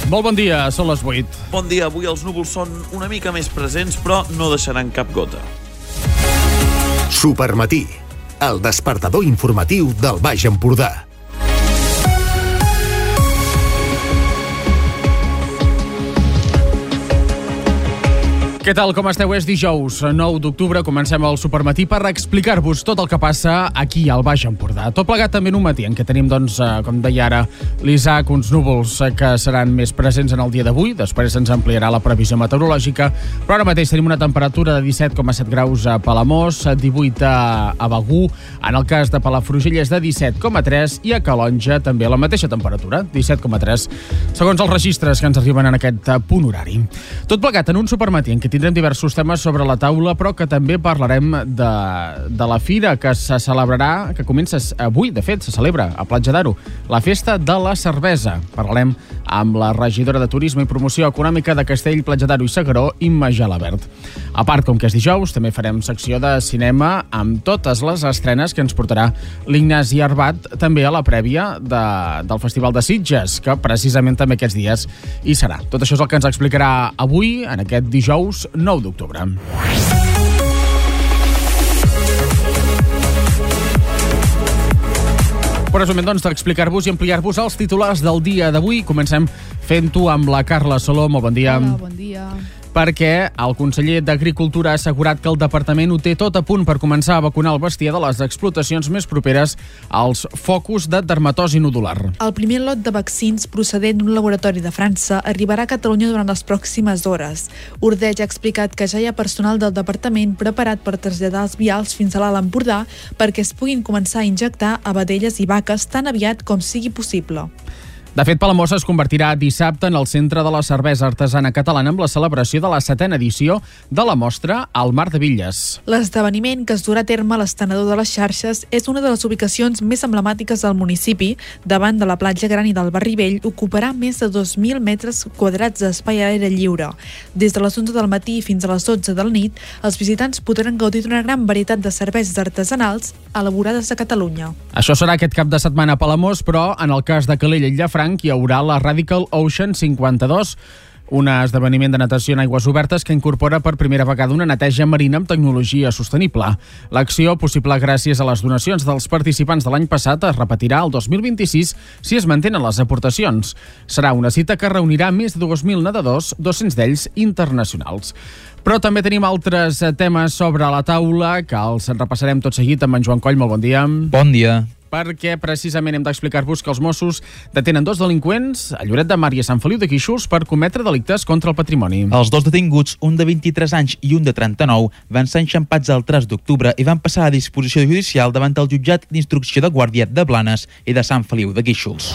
Molt bon dia, són les 8. Bon dia, avui els núvols són una mica més presents, però no deixaran cap gota. Supermatí, el despertador informatiu del Baix Empordà. Què tal, com esteu? És dijous, 9 d'octubre. Comencem el Supermatí per explicar-vos tot el que passa aquí al Baix Empordà. Tot plegat també en un matí en què tenim, doncs, com deia ara l'Isaac, uns núvols que seran més presents en el dia d'avui. Després ens ampliarà la previsió meteorològica, però ara mateix tenim una temperatura de 17,7 graus a Palamós, 18 a Begur, en el cas de Palafrugell és de 17,3 i a Calonja també la mateixa temperatura, 17,3, segons els registres que ens arriben en aquest punt horari. Tot plegat en un Supermatí en què tindrem diversos temes sobre la taula, però que també parlarem de la fira que se celebrarà, que comença avui, de fet, se celebra a Platja d'Aro, la Festa de la Cervesa. Parlarem amb la regidora de Turisme i Promoció Econòmica de Castell, Platja d'Aro i S'Agaró, Imma Gelabert. A part, com que és dijous, també farem secció de cinema amb totes les estrenes que ens portarà l'Ignasi Arbat, també a la prèvia del Festival de Sitges, que precisament també aquests dies hi serà. Tot això és el que ens explicarà avui, en aquest dijous 9 d'octubre. Presumint, doncs, d'explicar-vos i ampliar-vos els titulars del dia d'avui. Comencem fent-ho amb la Carla Soló. Molt bon dia. Hola, bon dia. Perquè el conseller d'Agricultura ha assegurat que el departament ho té tot a punt per començar a vacunar el bestiar de les explotacions més properes als focus de dermatosi nodular. El primer lot de vaccins procedent d'un laboratori de França arribarà a Catalunya durant les pròximes hores. Ordeig ha explicat que ja hi ha personal del departament preparat per traslladar els vials fins a l'Alt Empordà perquè es puguin començar a injectar a vedelles i vaques tan aviat com sigui possible. De fet, Palamós es convertirà dissabte en el centre de la cervesa artesana catalana amb la celebració de la 7ª edició de la mostra al Mar de Villes. L'esdeveniment, que es durà a terme a l'Estenedor de les Xarxes, és una de les ubicacions més emblemàtiques del municipi. Davant de la platja gran i del Barri Vell, ocuparà més de 2.000 metres quadrats d'espai a l'aire lliure. Des de les 11 del matí fins a les 12 de la nit, els visitants podran gaudir d'una gran varietat de cerveses artesanals elaborades a Catalunya. Això serà aquest cap de setmana a Palamós, però en el cas de Calella i Llafranc hi haurà la Radical Ocean 52, un esdeveniment de natació en aigües obertes que incorpora per primera vegada una neteja marina amb tecnologia sostenible. L'acció, possible gràcies a les donacions dels participants de l'any passat, es repetirà el 2026 si es mantenen les aportacions. Serà una cita que reunirà més de 2.000 nedadors, 200 d'ells internacionals. Però també tenim altres temes sobre la taula que els repassarem tot seguit amb en Joan Coll. Molt bon dia. Bon dia. Perquè precisament hem d'explicar-vos que els Mossos detenen 2 delinqüents a Lloret de Mar i a Sant Feliu de Guíxols per cometre delictes contra el patrimoni. Els 2 detinguts, un de 23 anys i un de 39, van ser enxampats el 3 d'octubre i van passar a disposició judicial davant el jutjat d'instrucció de Guàrdia de Blanes i de Sant Feliu de Guíxols.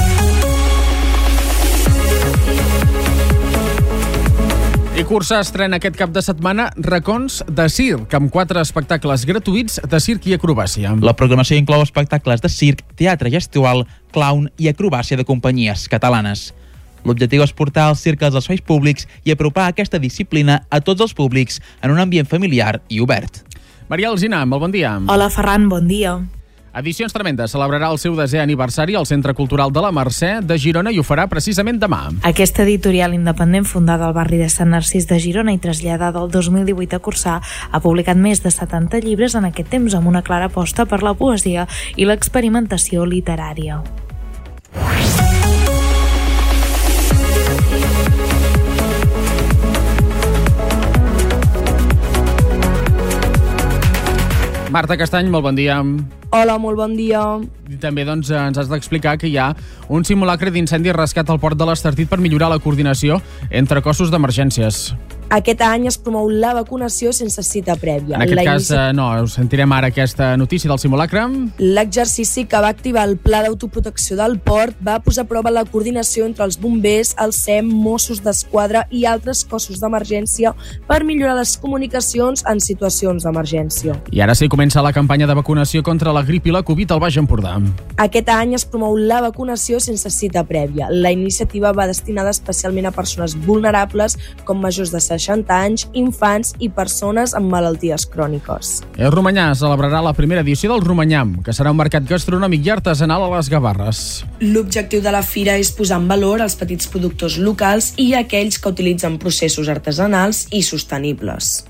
I Cursa estrena aquest cap de setmana Racons de circ, amb 4 espectacles gratuïts de circ i acrobàcia. La programació inclou espectacles de circ, teatre gestual, clown i acrobàcia de companyies catalanes. L'objectiu és portar el circ als espais públics i apropar aquesta disciplina a tots els públics en un ambient familiar i obert. Maria Alsina, molt bon dia. Hola, Ferran, bon dia. Edicions Tremendes celebrarà el seu 10è aniversari al Centre Cultural de la Mercè de Girona i ho farà precisament demà. Aquesta editorial independent fundada al barri de Sant Narcís de Girona i traslladada el 2018 a Corçà ha publicat més de 70 llibres en aquest temps amb una clara aposta per la poesia i l'experimentació literària. Marta Castany, molt bon dia. Hola, molt bon dia. I també ens has d'explicar que hi ha un simulacre d'incendi i rescat al port de l'Estartit per millorar la coordinació entre cossos d'emergències. Aquest any es promou la vacunació sense cita prèvia. En aquest cas, no, sentirem ara aquesta notícia del simulacre. L'exercici que va activar el Pla d'Autoprotecció del Port va posar a prova la coordinació entre els bombers, el SEM, Mossos d'Esquadra i altres cossos d'emergència per millorar les comunicacions en situacions d'emergència. I ara sí, comença la campanya de vacunació contra la grip i la Covid al Baix Empordà. Aquest any es promou la vacunació sense cita prèvia. La iniciativa va destinada especialment a persones vulnerables com majors de 60 60 anys, infants i persones amb malalties cròniques. El Romanyà celebrarà la primera edició del Romanyam, que serà un mercat gastronòmic i artesanal a les Gavarres. L'objectiu de la fira és posar en valor els petits productors locals i aquells que utilitzen processos artesanals i sostenibles.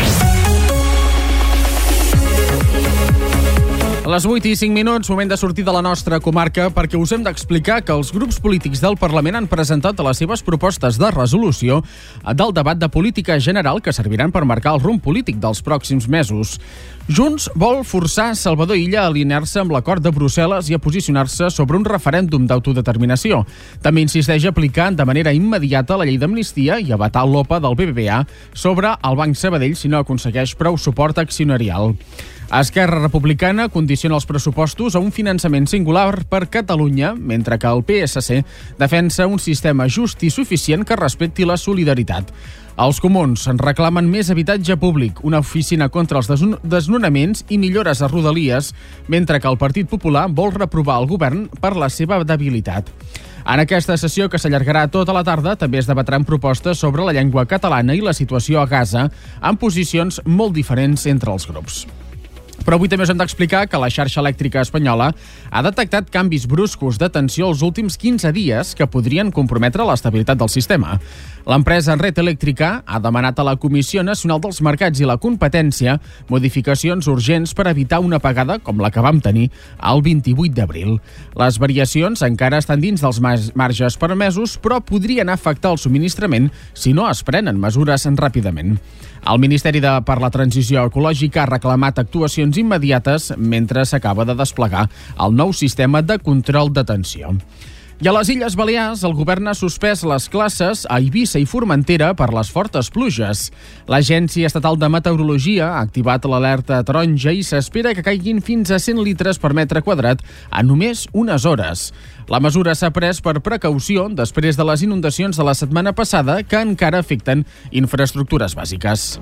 A les 8:05, moment de sortir de la nostra comarca perquè us hem d'explicar que els grups polítics del Parlament han presentat les seves propostes de resolució del debat de política general que serviran per marcar el rumb polític dels pròxims mesos. Junts vol forçar Salvador Illa a alinear-se amb l'acord de Brussel·les i a posicionar-se sobre un referèndum d'autodeterminació. També insisteix a aplicar de manera immediata la llei d'amnistia i a vetar l'OPA del BBVA sobre el Banc Sabadell si no aconsegueix prou suport accionarial. Esquerra Republicana condiciona els pressupostos a un finançament singular per Catalunya, mentre que el PSC defensa un sistema just i suficient que respecti la solidaritat. Els comuns en reclamen més habitatge públic, una oficina contra els desnonaments i millores a Rodalies, mentre que el Partit Popular vol reprovar el govern per la seva debilitat. En aquesta sessió, que s'allargarà tota la tarda, també es debatran propostes sobre la llengua catalana i la situació a Gaza, amb posicions molt diferents entre els grups. Però avui també us hem d'explicar que la xarxa elèctrica espanyola ha detectat canvis bruscos de tensió els últims 15 dies que podrien comprometre l'estabilitat del sistema. L'empresa Red Eléctrica ha demanat a la Comissió Nacional dels Mercats i la Competència modificacions urgents per evitar una apagada com la que vam tenir el 28 d'abril. Les variacions encara estan dins dels marges permesos, però podrien afectar el subministrament si no es prenen mesures ràpidament. El Ministeri per la Transició Ecològica ha reclamat actuacions immediates mentre s'acaba de desplegar el nou sistema de control de tensió. I a les Illes Balears, el govern ha suspès les classes a Eivissa i Formentera per les fortes pluges. L'Agència Estatal de Meteorologia ha activat l'alerta taronja i s'espera que caiguin fins a 100 litres per metre quadrat en només unes hores. La mesura s'ha pres per precaució després de les inundacions de la setmana passada que encara afecten infraestructures bàsiques.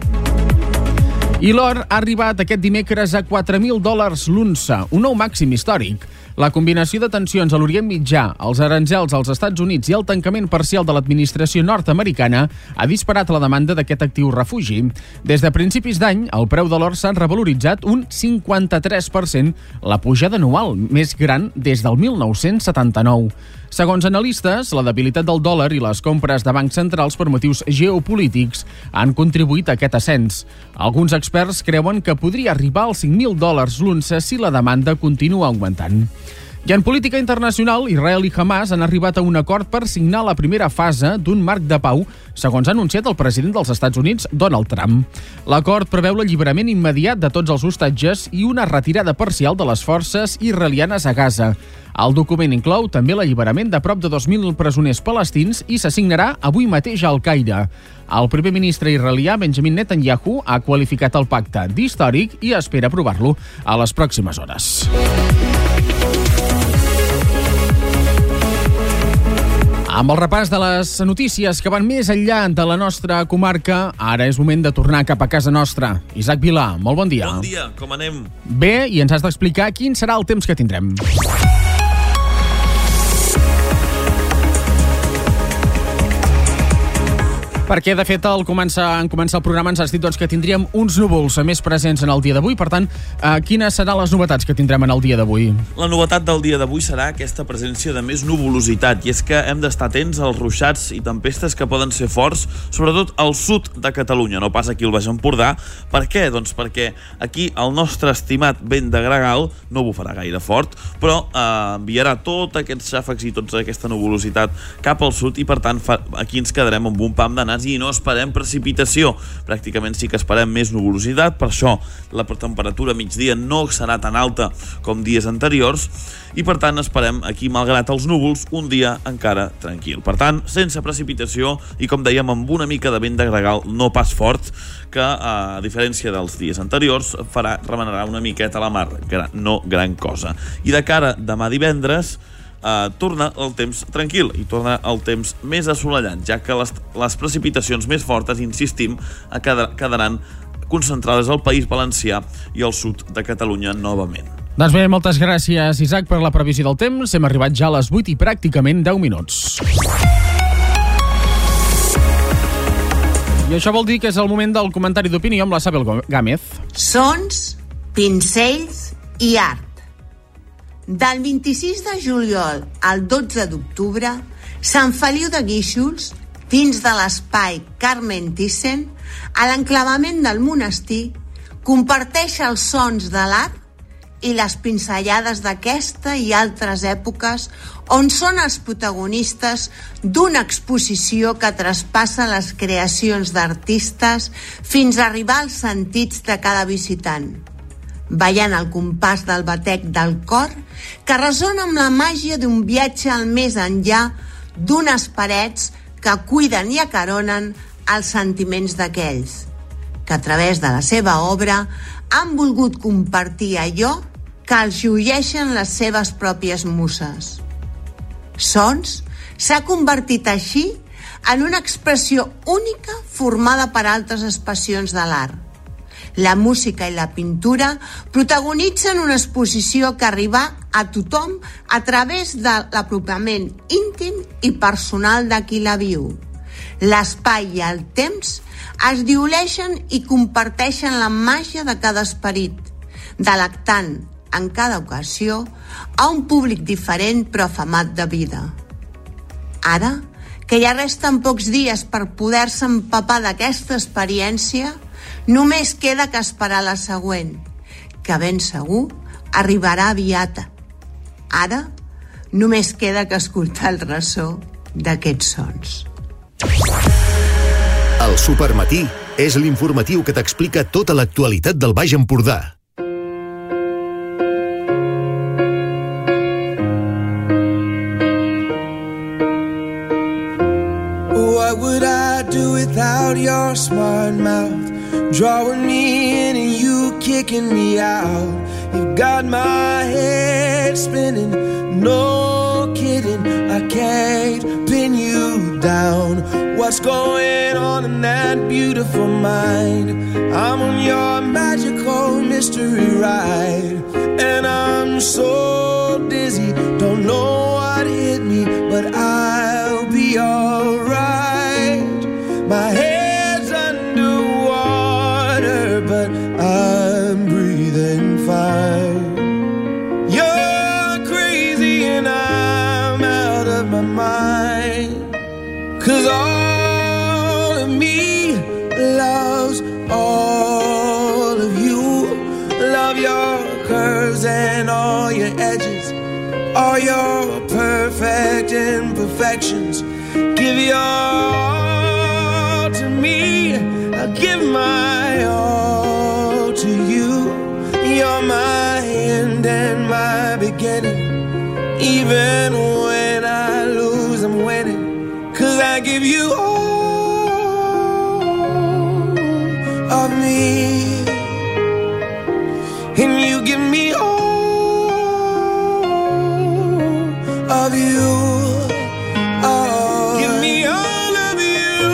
I l'or ha arribat aquest dimecres a $4.000 l'unça, un nou màxim històric. La combinació de tensions a l'Orient Mitjà, els aranzels als Estats Units i el tancament parcial de l'administració nord-americana ha disparat la demanda d'aquest actiu refugi. Des de principis d'any, el preu de l'or s'ha revaloritzat un 53%, la pujada anual més gran des del 1979. Segons analistes, la debilitat del dòlar i les compres de bancs centrals per motius geopolítics han contribuït a aquest ascens. Alguns experts creuen que podria arribar als $5.000 l'unça si la demanda continua augmentant. I en política internacional, Israel i Hamas han arribat a un acord per signar la primera fase d'un marc de pau, segons ha anunciat el president dels Estats Units, Donald Trump. L'acord preveu l'alliberament immediat de tots els hostatges i una retirada parcial de les forces israelianes a Gaza. El document inclou també l'alliberament de prop de 2.000 presoners palestins i s'assignarà avui mateix al Caire. El primer ministre israelià, Benjamin Netanyahu, ha qualificat el pacte d'històric i espera aprovar-lo a les pròximes hores. Amb el repàs de les notícies que van més enllà de la nostra comarca, ara és moment de tornar cap a casa nostra. Isaac Vilà, molt bon dia. Bon dia, com anem? Bé, i ens has d'explicar quin serà el temps que tindrem. Perquè, de fet, en començar el programa ens has dit que tindríem uns núvols més presents en el dia d'avui. Per tant, quines seran les novetats que tindrem en el dia d'avui? La novetat del dia d'avui serà aquesta presència de més nuvolositat, i és que hem d'estar atents als ruixats i tempestes que poden ser forts, sobretot al sud de Catalunya, no pas aquí al Baix Empordà. Per què? Doncs perquè aquí el nostre estimat vent de gregal no bufarà gaire fort, però enviarà tots aquests xàfecs i tota aquesta nuvolositat cap al sud, i per tant aquí ens quedarem amb un pam de nas i no esperem precipitació. Pràcticament sí que esperem més nuvolositat, per això la temperatura a migdia no serà tan alta com dies anteriors, i per tant esperem aquí, malgrat els núvols, un dia encara tranquil. Per tant, sense precipitació i, com dèiem, amb una mica de vent de gregal no pas fort, que a diferència dels dies anteriors remenarà una miqueta la mar, no gran cosa. I de cara demà divendres torna el temps tranquil i torna el temps més assolellat, ja que les precipitacions més fortes, insistim, quedaran concentrades al País Valencià i al sud de Catalunya novament. Doncs bé, moltes gràcies, Isaac, per la previsió del temps. Hem arribat ja a les 8 i pràcticament 10 minuts. I això vol dir que és el moment del comentari d'opinió amb la Sabel Gámez. Sons, pincells i art. Del 26 de juliol al 12 d'octubre, Sant Feliu de Guíxols, dins de l'espai Carmen Thyssen, a l'enclavament del monestir, comparteix els sons de l'art i les pinzellades d'aquesta i altres èpoques on són els protagonistes d'una exposició que traspassa les creacions d'artistes fins a arribar als sentits de cada visitant, ballant al compàs del batec del cor que ressona amb la màgia d'un viatge al més enllà d'unes parets que cuiden i acaronen els sentiments d'aquells que a través de la seva obra han volgut compartir allò que els llueixen les seves pròpies muses. Sons s'ha convertit així en una expressió única formada per altres expressions de l'art. La música i la pintura protagonitzen una exposició que arriba a tothom a través de l'apropament íntim i personal de qui la viu. L'espai i el temps es dioleixen i comparteixen la màgia de cada esperit, delectant en cada ocasió a un públic diferent però afamat de vida. Ara, que ja resten pocs dies per poder-se empapar d'aquesta experiència, només queda que esperar la següent, que ben segur arribarà aviat. Ara, només queda que escoltar el ressò d'aquests sons. El Supermatí és l'informatiu que t'explica tota l'actualitat del Baix Empordà. What would I do without your smart mouth? Drawing me in and you kicking me out. You've got my head spinning, no kidding, I can't pin you down. What's going on in that beautiful mind? I'm on your magical mystery ride, and I'm so dizzy, don't know what hit me, but I'll be alright. My head's underwater, but I'm breathing fine. You're crazy and I'm out of my mind, 'cause all of me loves all of you. Love your curves and all your edges, all your perfect imperfections. Give your all to me, I'll give my all to you. You're my end and my beginning. Even when I lose, I'm winning, 'cause I give you all of me, and you give me all of you. Give me all of you.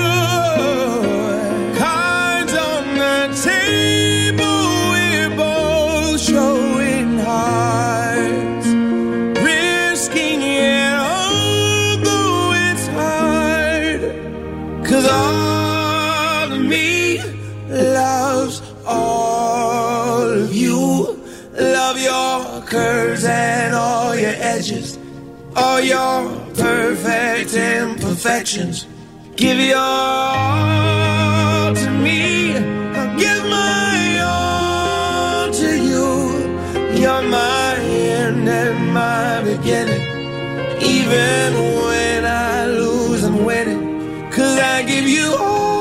Cards on the table, we're both showing hearts, risking it although it's hard, 'cause all of me loves all of you. Love your curves and all your edges, all your perfect imperfections. Give your all to me, I'll give my all to you. You're my end and my beginning. Even when I lose, I'm winning, 'cause I give you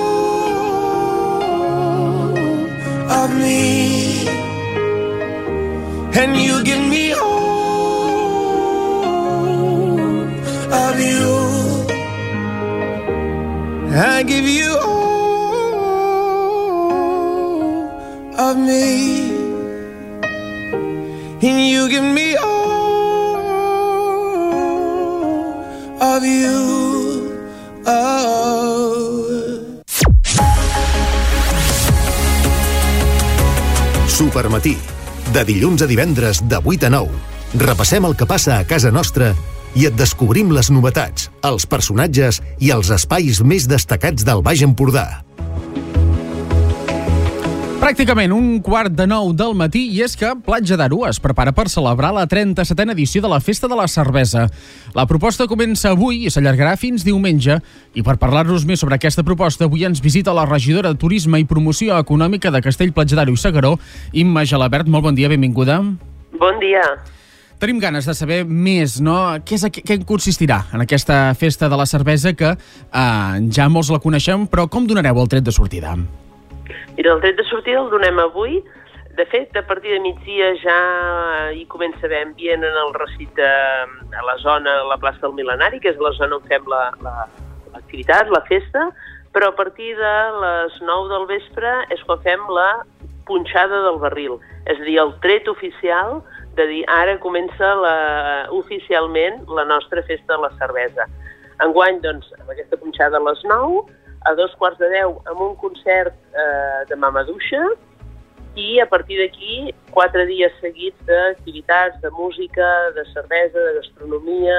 all of me, and you give me all of you. I give you all of me, and you give me all of you. Oh. Supermatí, de dilluns a divendres de 8 a 9. Repassem el que passa a casa nostra i et descobrim les novetats, els personatges i els espais més destacats del Baix Empordà. Pràcticament 8:45 del matí i és que Platja d'Aro es prepara per celebrar la 37a edició de la Festa de la Cervesa. La proposta comença avui i s'allargarà fins diumenge. I per parlar-nos més sobre aquesta proposta, avui ens visita la regidora de Turisme i Promoció Econòmica de Castell, Platja d'Aro i S'Agaró, Imma Gelabert. Molt bon dia, benvinguda. Bon dia. Tenim ganes de saber més, no? Què consistirà en aquesta Festa de la Cervesa que ja molts la coneixem, però com donareu el tret de sortida? Mira, el tret de sortida el donem avui. De fet, a partir de migdia ja hi comença a haver ambient en el recinte, a la zona, a la plaça del Mil·lenari, que és la zona on fem l'activitat, la festa, però a partir de les 9 del vespre és quan fem la punxada del barril, és a dir, el tret oficial de dir ara comença oficialment la nostra festa de la cervesa. Enguany, doncs, amb aquesta punxada a les 9, a 9:45 amb un concert de Mamaduixa i a partir d'aquí 4 dies seguits d'activitats, de música, de cervesa, de gastronomia,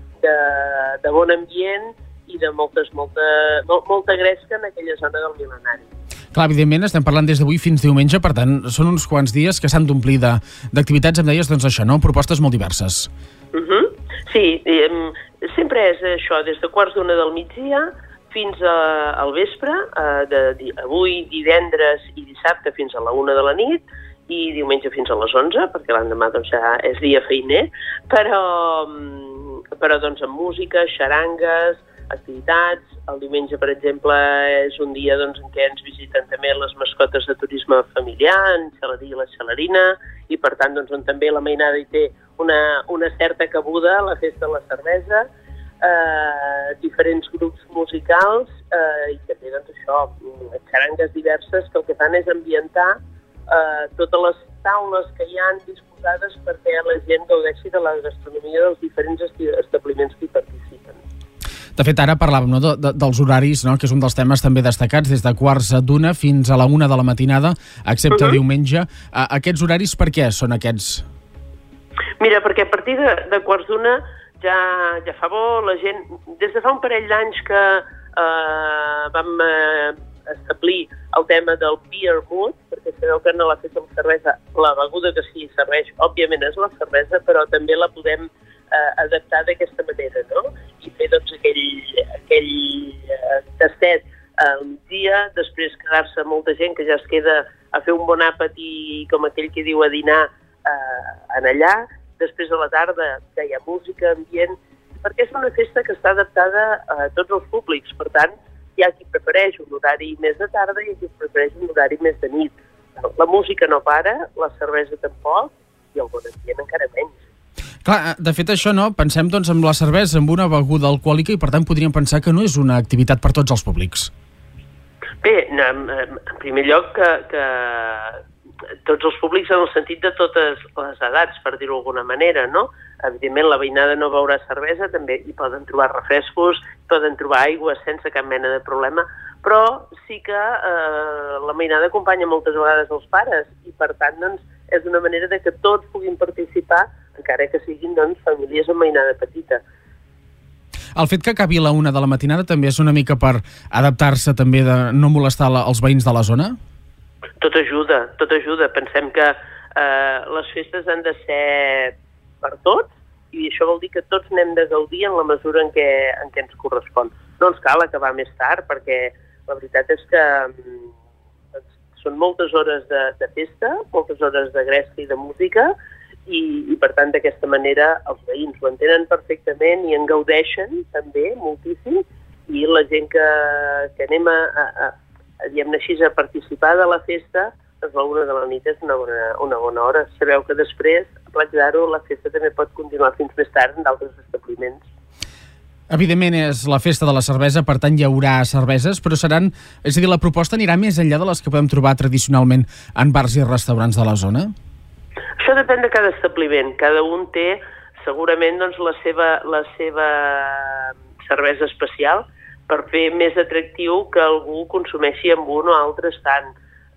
de bon ambient i de molta gresca en aquella zona del Mil·lenari. Clar, evidentment, estem parlant des d'avui fins diumenge, per tant, són uns quants dies que s'han d'omplir d'activitats, em deies, doncs això, no? Propostes molt diverses. Sí, sempre és això, des de 12:15 del migdia fins al vespre, avui, divendres i dissabte fins a la 1 de la nit i diumenge fins a les 11, perquè l'endemà doncs, ja és dia feiner, però doncs, amb música, xarangues, activitats. El diumenge, per exemple, és un dia doncs, en què ens visiten també les mascotes de turisme familiar, en Xaladí i la Xalarina, i per tant doncs, on també la mainada hi té una certa cabuda a la festa de la cervesa, diferents grups musicals i també doncs, això, xarangues diverses que el que fan és ambientar totes les taules que hi han disposades perquè la gent gaudeixi de la gastronomia dels diferents establiments que hi participen. De fet, ara parlàvem dels horaris, no? Que és un dels temes també destacats, des de 12:15 fins a la 1 de la matinada, excepte diumenge. Aquests horaris per què són aquests? Mira, perquè a partir de 12:15 ja fa bo, la gent, des de fa un parell d'anys que vam establir el tema del beer mood, perquè sabeu que en la festa de la cervesa la beguda que s'hi serveix, òbviament és la cervesa, però també la podem adaptar d'aquesta manera, no? I fer doncs aquell tastet al migdia, després quedar-se molta gent que ja es queda a fer un bon àpat i com aquell que diu a dinar en allà. Després a la tarda que hi ha música, ambient, perquè és una festa que està adaptada a tots els públics. Per tant, hi ha qui prefereix un horari més de tarda i qui prefereix un horari més de nit. La música no para, la cervesa tampoc i el bon ambient encara menys. Clar, de fet això no, pensem doncs en la cervesa, amb una beguda alcohòlica i per tant podríem pensar que no és una activitat per tots els públics. Bé, en primer lloc que tots els públics en el sentit de totes les edats, per dir-ho d'alguna manera, no? Evidentment, la veïnada no beurà cervesa, també hi poden trobar refrescos, poden trobar aigua sense cap mena de problema, però sí que la veïnada acompanya moltes vegades els pares i, per tant, doncs, és una manera de que tots puguin participar, encara que siguin doncs, famílies amb veïnada petita. El fet que acabi a la 1 de la matinada també és una mica per adaptar-se també de no molestar els veïns de la zona? Tot ajuda. Pensem que les festes han de ser per tots i això vol dir que tots n'hem de gaudir en la mesura en què ens correspon. No ens cal acabar més tard perquè la veritat és que són moltes hores de festa, moltes hores de gresca i de música i per tant d'aquesta manera els veïns ho entenen perfectament i en gaudeixen també moltíssim i la gent que anem diguem-ne així, a participar de la festa, doncs la 1 de la nit és una bona hora. Sabeu que després, a Platja d'Aro, la festa també pot continuar fins més tard en d'altres establiments. Evidentment és la festa de la cervesa, per tant hi haurà cerveses, però seran, és a dir, la proposta anirà més enllà de les que podem trobar tradicionalment en bars i restaurants de la zona? Això depèn de cada establiment. Cada un té segurament doncs, la seva cervesa especial, per fer més atractiu que algú consumeixi amb un o altre estant.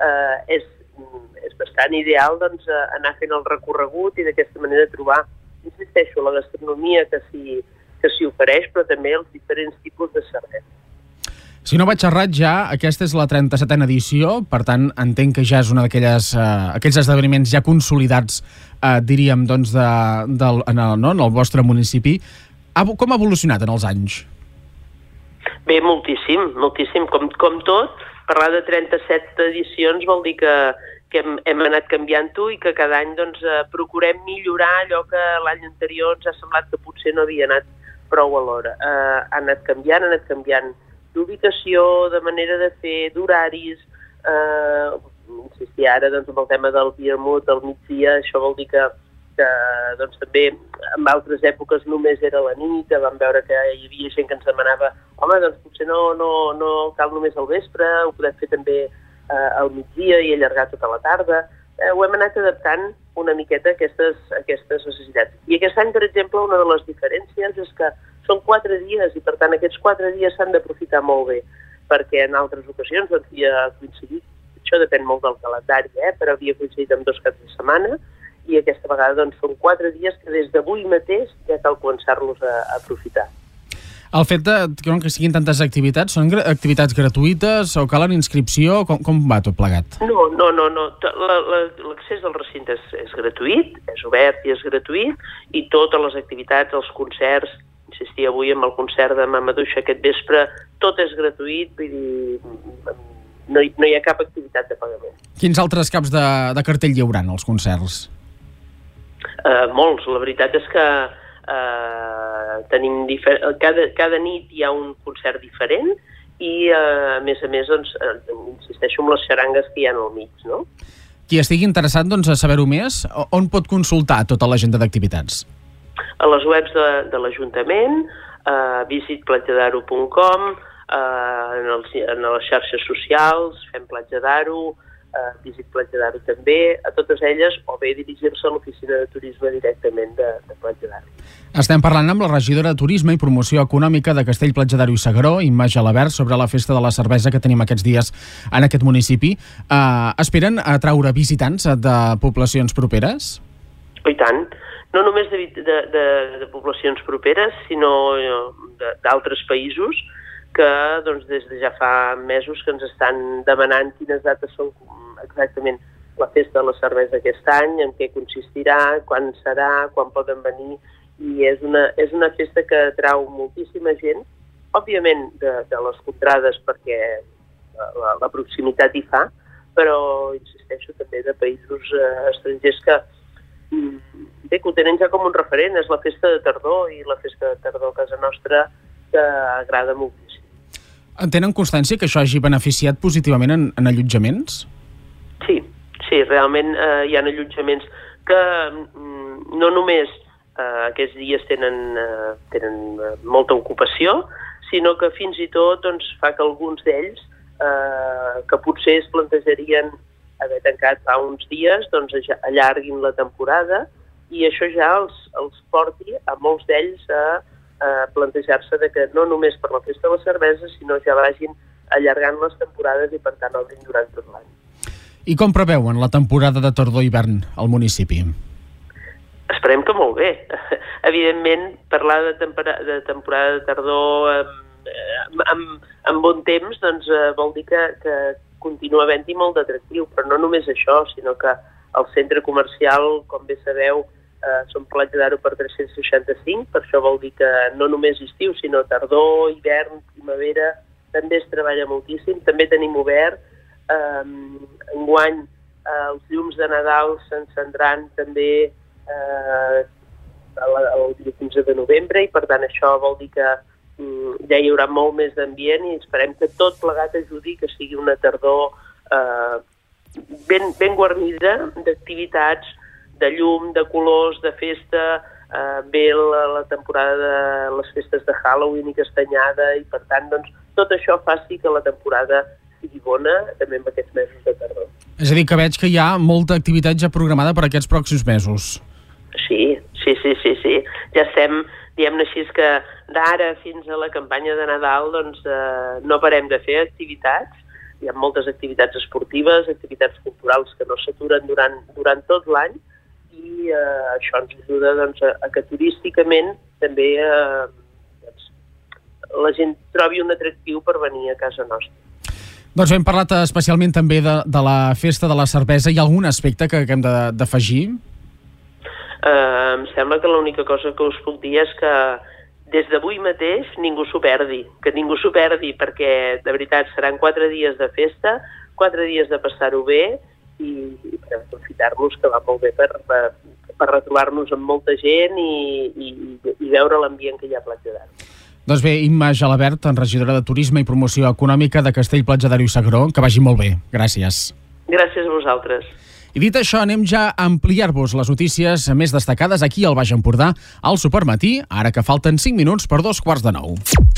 És bastant ideal doncs, anar fent el recorregut i d'aquesta manera trobar, insisteixo, la gastronomia que s'hi ofereix, però també els diferents tipus de cervesa. Si no vaig errat, ja aquesta és la 37a edició, per tant, entenc que ja és una d'aquells esdeveniments ja consolidats, diríem, doncs, en el vostre municipi. Com ha evolucionat en els anys? Bé, moltíssim. Com tot, parlar de 37 edicions vol dir que hem anat canviant-ho i que cada any doncs, procurem millorar allò que l'any anterior ens ha semblat que potser no havia anat prou a l'hora. Ha anat canviant d'ubicació, de manera de fer, d'horaris, insistir ara doncs, amb el tema del vermut al migdia, això vol dir que doncs, també en altres èpoques només era la nit, vam veure que hi havia gent que ens demanava home, doncs potser no cal només al vespre, ho podem fer també al migdia i allargar tota la tarda. Ho hem anat adaptant una miqueta a aquestes necessitats. I aquest any, per exemple, una de les diferències és que són 4 dies i, per tant, aquests 4 dies s'han d'aprofitar molt bé, perquè en altres ocasions havia coincidit, això depèn molt del calendari, però havia coincidit amb 2 caps de setmana i aquesta vegada doncs, són 4 dies que des d'avui mateix ja cal començar-los a aprofitar. El fet que siguin tantes activitats, són activitats gratuïtes o calen inscripció? Com va tot plegat? No. L'accés al recinte és gratuït, és obert i és gratuït, i totes les activitats, els concerts, insistir avui amb el concert de Mamaduixa aquest vespre, tot és gratuït, vull dir, no hi ha cap activitat de pagament. Quins altres caps de cartell hi haurà els concerts? Molts, la veritat és que tenim cada nit hi ha un concert diferent i a més doncs, insisteixo en les xarangues que hi ha al mig, no? Qui estigui interessat doncs, a saber-ho més, on pot consultar tota l'agenda d'activitats? A les webs de l'Ajuntament, visitplatjadaro.com, en les xarxes socials, Fem Platja d'Aro, Visit Platja d'Aro també, a totes elles, o bé dirigir-se a l'oficina de turisme directament de Platja d'Aro. Estem parlant amb la regidora de Turisme i Promoció Econòmica de Castell, Platja d'Aro i S'Agaró, Imma Gelabert, sobre la festa de la cervesa que tenim aquests dies en aquest municipi. Esperen atraure visitants de poblacions properes? I tant. No només de poblacions properes, sinó d'altres països que doncs, des de ja fa mesos que ens estan demanant quines dates són exactament la festa de la cervesa aquest any, en què consistirà, quan serà, quan poden venir, i és una festa que atrau moltíssima gent, òbviament de les contrades perquè la proximitat hi fa, però insisteixo també de països estrangers que ho tenen ja com un referent, és la festa de tardor, i la festa de tardor a casa nostra que agrada moltíssim. Tenen constància que això hagi beneficiat positivament en allotjaments? Sí, realment hi ha allotjaments que no només aquests dies tenen molta ocupació, sinó que fins i tot doncs, fa que alguns d'ells que potser es plantejarien haver tancat fa uns dies, doncs allarguin la temporada, i això ja els porti a molts d'ells a plantejar-se que no només per la festa de la cervesa, sinó ja vagin allargant les temporades i per tant obrin durant tot l'any. I com preveuen la temporada de tardor-hivern al municipi? Esperem que molt bé. Evidentment, parlar de temporada de tardor amb bon temps doncs, vol dir que continua havent-hi molt d'atractiu, però no només això, sinó que el centre comercial, com bé sabeu, són Platja d'Aro per 365, per això vol dir que no només estiu, sinó tardor, hivern, primavera, també es treballa moltíssim. També tenim obert, enguany els llums de Nadal s'encendran també el dia 15 de novembre, i per tant això vol dir que ja hi haurà molt més d'ambient, i esperem que tot plegat ajudi que sigui una tardor ben guarnida d'activitats, de llum, de colors, de festa, ve la temporada de les festes de Halloween i Castanyada, i per tant doncs, tot això faci que la temporada sigui bona també en aquests mesos de tardor. És a dir, que veig que hi ha molta activitat ja programada per aquests pròxims mesos. Sí. Ja estem, diguem-ne així, que d'ara fins a la campanya de Nadal doncs, no parem de fer activitats. Hi ha moltes activitats esportives, activitats culturals que no s'aturen durant tot l'any, i això ens ajuda doncs, a que turísticament també la gent trobi un atractiu per venir a casa nostra. Doncs hem parlat especialment també de la festa de la cervesa. Hi ha algun aspecte que hem d'afegir? Em sembla que l'única cosa que us puc dir és que des d'avui mateix ningú s'ho perdi, perquè de veritat seran 4 dies de festa, 4 dies de passar-ho bé i per aprofitar-nos, que va molt bé per retrobar-nos amb molta gent i veure l'ambient que hi ha a Platja d'Aro. Doncs bé, Imma Gelabert, regidora de Turisme i Promoció Econòmica de Castell, Platja d'Aro i S'Agaró, que vagi molt bé. Gràcies. Gràcies a vosaltres. I dit això, anem ja a ampliar-vos les notícies més destacades aquí al Baix Empordà, al Supermatí, ara que falten 5 minuts per 8:45.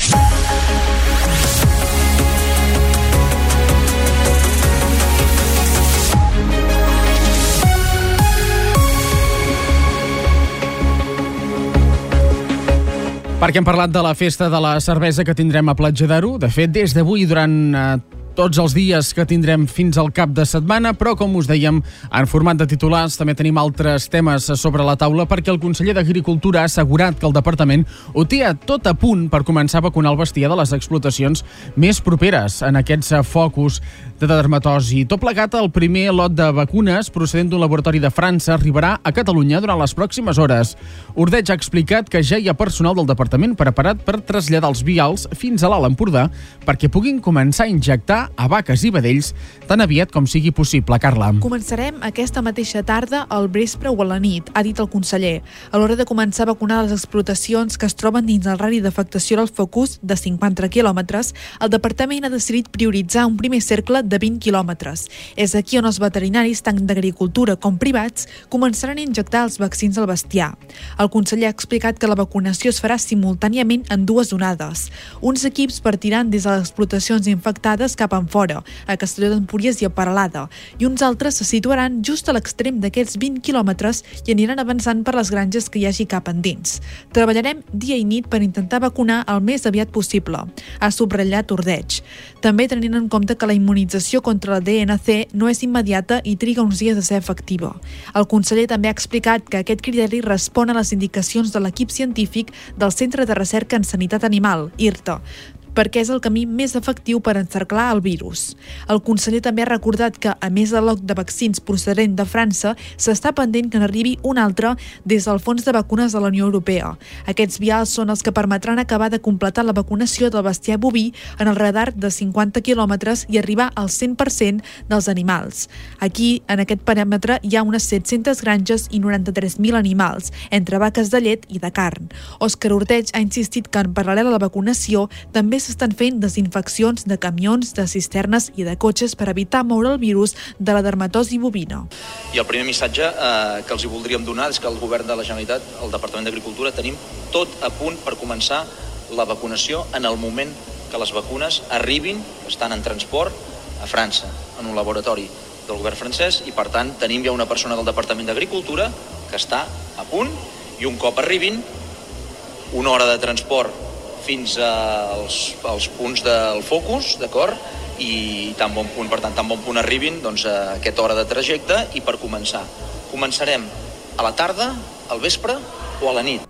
Perquè hem parlat de la festa de la cervesa que tindrem a Platja d'Aro. De fet, des d'avui durant tots els dies que tindrem fins al cap de setmana, però com us dèiem, en format de titulars també tenim altres temes sobre la taula, perquè el conseller d'Agricultura ha assegurat que el departament ho té tot a punt per començar a vacunar el bestiar de les explotacions més properes en aquests focus de dermatosi. Tot plegat, el primer lot de vacunes procedent d'un laboratori de França arribarà a Catalunya durant les pròximes hores. Ordeig ha explicat que ja hi ha personal del departament preparat per traslladar els vials fins a l'Alt Empordà perquè puguin començar a injectar a vaques i vedells tan aviat com sigui possible. Carla. Començarem aquesta mateixa tarda, al vespre o a la nit, ha dit el conseller. A l'hora de començar a vacunar les explotacions que es troben dins el radi d'afectació del focus de 50 quilòmetres, el departament ha decidit prioritzar un primer cercle de 20 quilòmetres. És aquí on els veterinaris, tant d'agricultura com privats, començaran a injectar els vaccins al bestiar. El conseller ha explicat que la vacunació es farà simultàniament en 2 onades. Uns equips partiran des de les explotacions infectades cap enfora, a Castelló d'Empúries i a Peralada, i uns altres se situaran just a l'extrem d'aquests 20 quilòmetres i aniran avançant per les granges que hi hagi cap endins. Treballarem dia i nit per intentar vacunar el més aviat possible, ha subratllat Ordeig. També tenint en compte que la immunització contra la DNC no és immediata i triga uns dies a ser efectiva. El conseller també ha explicat que aquest criteri respon a les indicacions de l'equip científic del Centre de Recerca en Sanitat Animal, IRTA, perquè és el camí més efectiu per encerclar el virus. El conseller també ha recordat que, a més del lot de vaccins procedent de França, s'està pendent que n'arribi un altre des del Fons de Vacunes de la Unió Europea. Aquests vials són els que permetran acabar de completar la vacunació del bestiar boví en el radar de 50 quilòmetres i arribar al 100% dels animals. Aquí, en aquest paràmetre, hi ha unes 700 granges i 93.000 animals, entre vaques de llet i de carn. Òscar Ordeig ha insistit que, en paral·lel a la vacunació, també s'estan fent desinfeccions de camions, de cisternes i de cotxes per evitar moure el virus de la dermatosi bovina. I el primer missatge que els hi voldríem donar és que el govern de la Generalitat, el Departament d'Agricultura, tenim tot a punt per començar la vacunació en el moment que les vacunes arribin, estan en transport, a França, en un laboratori del govern francès, i per tant tenim ja una persona del Departament d'Agricultura que està a punt, i un cop arribin, 1 hora de transport fins als punts del focus, d'acord? I tan bon punt arribin, doncs, a aquesta hora de trajecte, i per començar. Començarem a la tarda, al vespre o a la nit.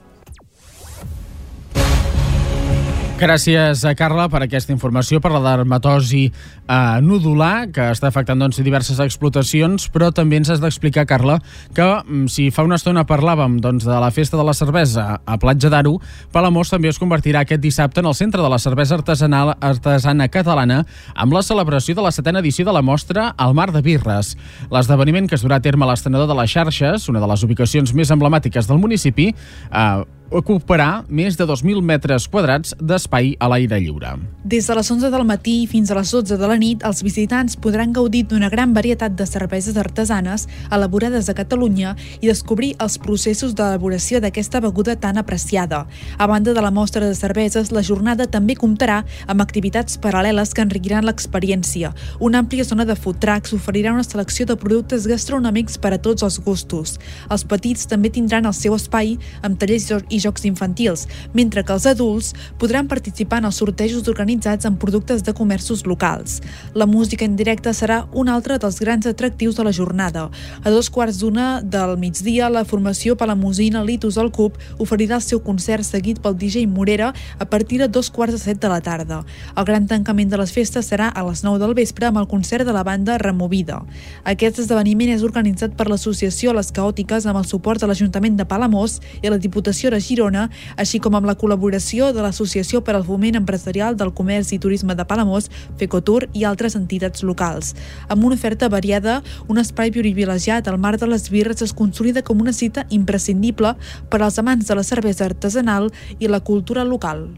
Gràcies, Carla, per aquesta informació, per la dermatosi nodular, que està afectant diverses explotacions, però també ens has d'explicar, Carla, que si fa una estona parlàvem de la festa de la cervesa a Platja d'Aro, Palamós també es convertirà aquest dissabte en el centre de la cervesa artesana catalana amb la celebració de la 7ª edició de la mostra al Mar de Birres. L'esdeveniment, que es durà a terme a l'Estenedor de les Xarxes, una de les ubicacions més emblemàtiques del municipi, ocuparà més de 2.000 metres quadrats d'espai a l'aire lliure. Des de les 11 del matí fins a les 12 de la nit, els visitants podran gaudir d'una gran varietat de cerveses artesanes elaborades a Catalunya i descobrir els processos d'elaboració d'aquesta beguda tan apreciada. A banda de la mostra de cerveses, la jornada també comptarà amb activitats paral·leles que enriquiran l'experiència. Una àmplia zona de food trucks oferirà una selecció de productes gastronòmics per a tots els gustos. Els petits també tindran el seu espai amb tallers i i jocs infantils, mentre que els adults podran participar en els sortejos organitzats amb productes de comerços locals. La música en directe serà un altre dels grans atractius de la jornada. A 2:15 del migdia, la formació Palamosina Litus al Cub oferirà el seu concert seguit pel DJ Morera a partir de 2:45 de la tarda. El gran tancament de les festes serà a les 9 del vespre amb el concert de la banda Removida. Aquest esdeveniment és organitzat per l'associació Les Caòtiques amb el suport de l'Ajuntament de Palamós i la Diputació de Girona, així com amb la col·laboració de l'Associació per al Foment Empresarial del Comerç i Turisme de Palamós, Fecotur i altres entitats locals. Amb una oferta variada, un espai privilegiat al Mar de les Birres es consolida com una cita imprescindible per als amants de la cervesa artesanal i la cultura local.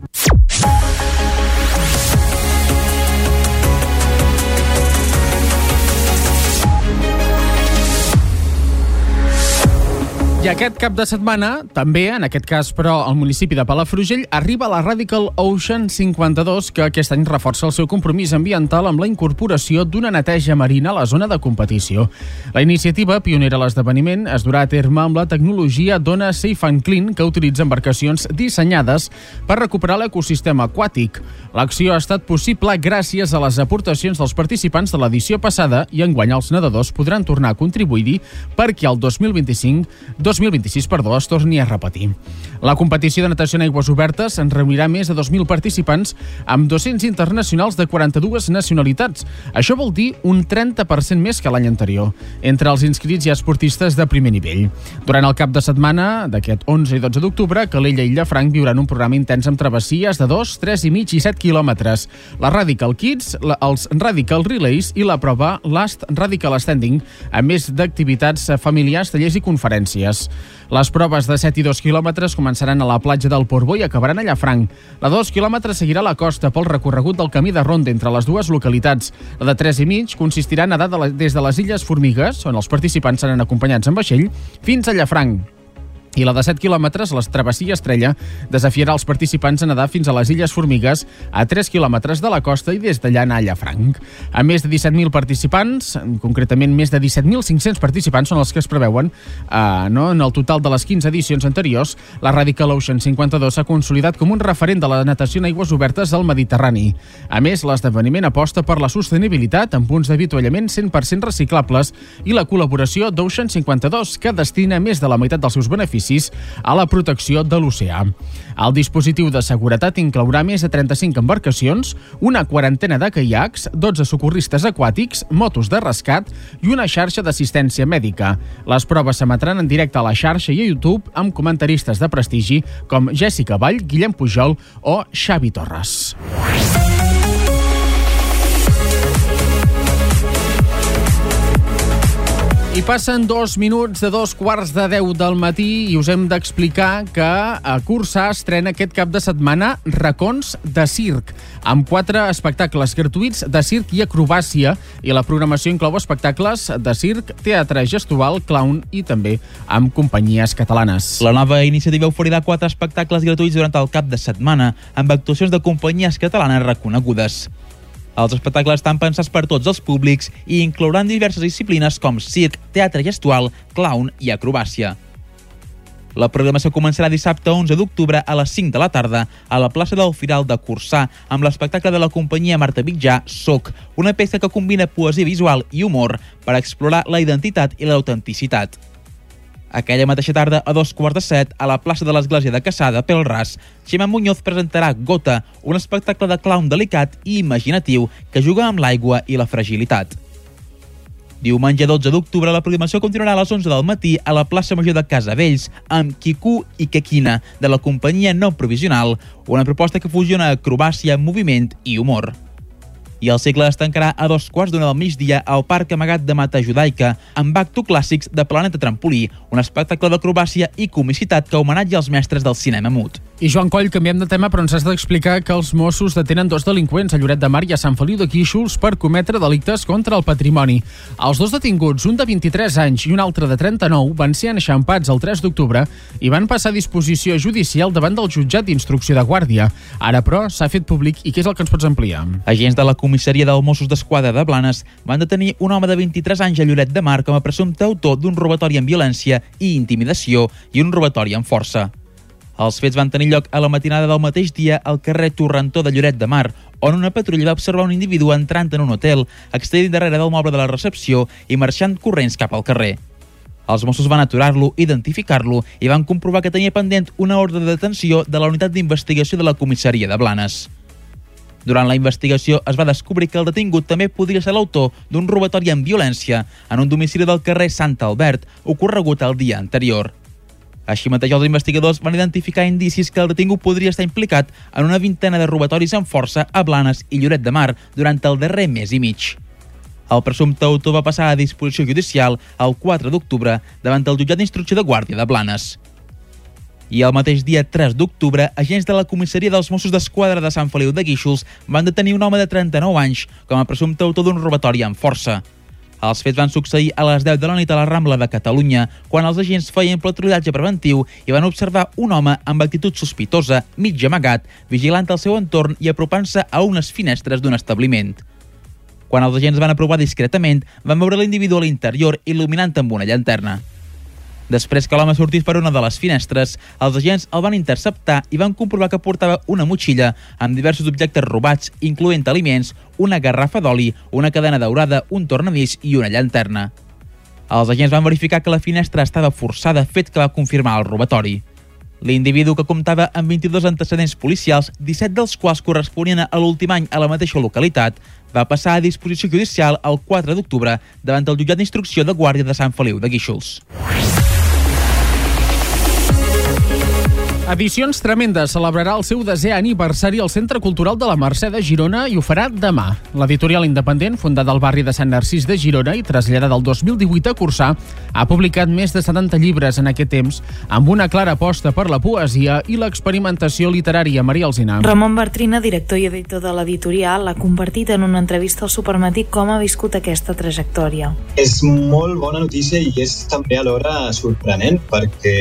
I aquest cap de setmana, també, en aquest cas, però, al municipi de Palafrugell, arriba la Radical Ocean 52, que aquest any reforça el seu compromís ambiental amb la incorporació d'una neteja marina a la zona de competició. La iniciativa, pionera a l'esdeveniment, es durà a terme amb la tecnologia d'Ona Safe and Clean, que utilitza embarcacions dissenyades per recuperar l'ecosistema aquàtic. L'acció ha estat possible gràcies a les aportacions dels participants de l'edició passada i enguany els nedadors podran tornar a contribuir-hi perquè el 2026 es torni a repetir. La competició de natació en aigües obertes en reunirà més de 2.000 participants amb 200 internacionals de 42 nacionalitats. Això vol dir un 30% més que l'any anterior. Entre els inscrits hi ha esportistes de primer nivell. Durant el cap de setmana d'aquest 11 i 12 d'octubre, Calella i Llafranc viuran un programa intens amb travessies de 2, 3,5 i 7 quilòmetres. La Radical Kids, els Radical Relays i la prova Last Radical Standing, a més d'activitats familiars, tallers i conferències. Les proves de 7 i 2 quilòmetres començaran a la platja del Portbó i acabaran a Llafranc. La de 2 quilòmetres seguirà la costa pel recorregut del camí de ronda entre les dues localitats. La de 3,5 consistirà en nedar des de les Illes Formigues, on els participants seran acompanyats en vaixell, fins a Llafranc. I la de 7 quilòmetres, la travessia Estrella, desafiarà els participants a nedar fins a les Illes Formigues, a 3 quilòmetres de la costa i des d'allà anar a Llafranc. A més de 17.000 participants, concretament més de 17.500 participants són els que es preveuen en el total de les 15 edicions anteriors. La Radical Ocean 52 s'ha consolidat com un referent de la natació en aigües obertes al Mediterrani. A més, l'esdeveniment aposta per la sostenibilitat amb punts d'avituallament 100% reciclables i la col·laboració d'Ocean 52, que destina més de la meitat dels seus beneficis a la protecció de l'oceà. El dispositiu de seguretat inclourà més de 35 embarcacions, una quarantena de caiacs, 12 socorristes aquàtics, motos de rescat i una xarxa d'assistència mèdica. Les proves s'emetran en directe a la xarxa i a YouTube amb comentaristes de prestigi com Jessica Vall, Guillem Pujol o Xavi Torres. I passen 2 minuts de 2:15 del matí i us hem d'explicar que a Corçà estrena aquest cap de setmana Racons de Circ, amb 4 espectacles gratuïts de circ i acrobàcia, i la programació inclou espectacles de circ, teatre gestual, clown i també amb companyies catalanes. La nova iniciativa oferirà 4 espectacles gratuïts durant el cap de setmana, amb actuacions de companyies catalanes reconegudes. Els espectacles estan pensats per tots els públics i inclouran diverses disciplines com circ, teatre gestual, clown i acrobàcia. La programació començarà dissabte 11 d'octubre a les 5 de la tarda a la plaça del Firal de Corçà amb l'espectacle de la companyia Marta Mitjà, Soc, una peça que combina poesia visual i humor per explorar la identitat i l'autenticitat. Aquella mateixa tarda, a 2:15, a la plaça de l'Església de Cassada, pel Ras, Xema Muñoz presentarà Gota, un espectacle de clown delicat i imaginatiu que juga amb l'aigua i la fragilitat. Diumenge 12 d'octubre, la programació continuarà a les 11 del matí a la plaça Major de Casavells amb Quicu i Quequina, de la companyia No Provisional, una proposta que fusiona acrobàcia, moviment i humor. I el cicle es tancarà a 2:15 del migdia al Parc Amagat de Mata Judaica amb Acto Clàssics de Planeta Trampolí, un espectacle d'acrobàcia i comicitat que homenatja als mestres del cinema mut. I Joan Coll, canviem de tema, però ens has d'explicar que els Mossos detenen 2 delinqüents a Lloret de Mar i a Sant Feliu de Guíxols per cometre delictes contra el patrimoni. Els 2 detinguts, un de 23 anys i un altre de 39, van ser enxampats el 3 d'octubre i van passar a disposició judicial davant del jutjat d'instrucció de Guàrdia. Ara, però, s'ha fet públic i què és el que ens pots ampliar? Agents de la comissaria dels Mossos d'Esquadra de Blanes van detenir un home de 23 anys a Lloret de Mar com a presumpte autor d'un robatori amb violència i intimidació i un robatori amb força. Els fets van tenir lloc a la matinada del mateix dia al carrer Torrentó de Lloret de Mar, on una patrulla va observar un individu entrant en un hotel, extraient darrere del moble de la recepció i marxant corrents cap al carrer. Els Mossos van aturar-lo, identificar-lo i van comprovar que tenia pendent una ordre de detenció de la unitat d'investigació de la comissaria de Blanes. Durant la investigació es va descobrir que el detingut també podria ser l'autor d'un robatori amb violència en un domicili del carrer Sant Albert, ocorregut el dia anterior. Així mateix, els investigadors van identificar indicis que el detingut podria estar implicat en una vintena de robatoris amb força a Blanes i Lloret de Mar durant el darrer mes i mig. El presumpte autor va passar a disposició judicial el 4 d'octubre davant el jutjat d'instrucció de Guàrdia de Blanes. I el mateix dia 3 d'octubre, agents de la comissaria dels Mossos d'Esquadra de Sant Feliu de Guíxols van detenir un home de 39 anys com a presumpte autor d'un robatori amb força. Els fets van succeir a les 10 de la nit a la Rambla de Catalunya, quan els agents feien patrullatge preventiu i van observar un home amb actitud sospitosa, mig amagat, vigilant el seu entorn i apropant-se a unes finestres d'un establiment. Quan els agents van aprovar discretament, van veure l'individu a l'interior il·luminant amb una llanterna. Després que l'home sortís per una de les finestres, els agents el van interceptar i van comprovar que portava una motxilla amb diversos objectes robats, incloent aliments, una garrafa d'oli, una cadena daurada, un tornavís i una llanterna. Els agents van verificar que la finestra estava forçada, fet que va confirmar el robatori. L'individu, que comptava amb 22 antecedents policials, 17 dels quals corresponien a l'últim any a la mateixa localitat, va passar a disposició judicial el 4 d'octubre davant el jutjat d'instrucció de Guàrdia de Sant Feliu de Guíxols. Edicions Tremendes celebrarà el seu 10è aniversari al Centre Cultural de la Mercè de Girona i ho farà demà. L'editorial independent, fundada al barri de Sant Narcís de Girona i traslladada del 2018 a Corçà, ha publicat més de 70 llibres en aquest temps, amb una clara aposta per la poesia i l'experimentació literària. Maria Alsina. Ramon Bartrina, director i editor de l'editorial, l'ha compartit en una entrevista al Supermatí com ha viscut aquesta trajectòria. És molt bona notícia i és també alhora sorprenent perquè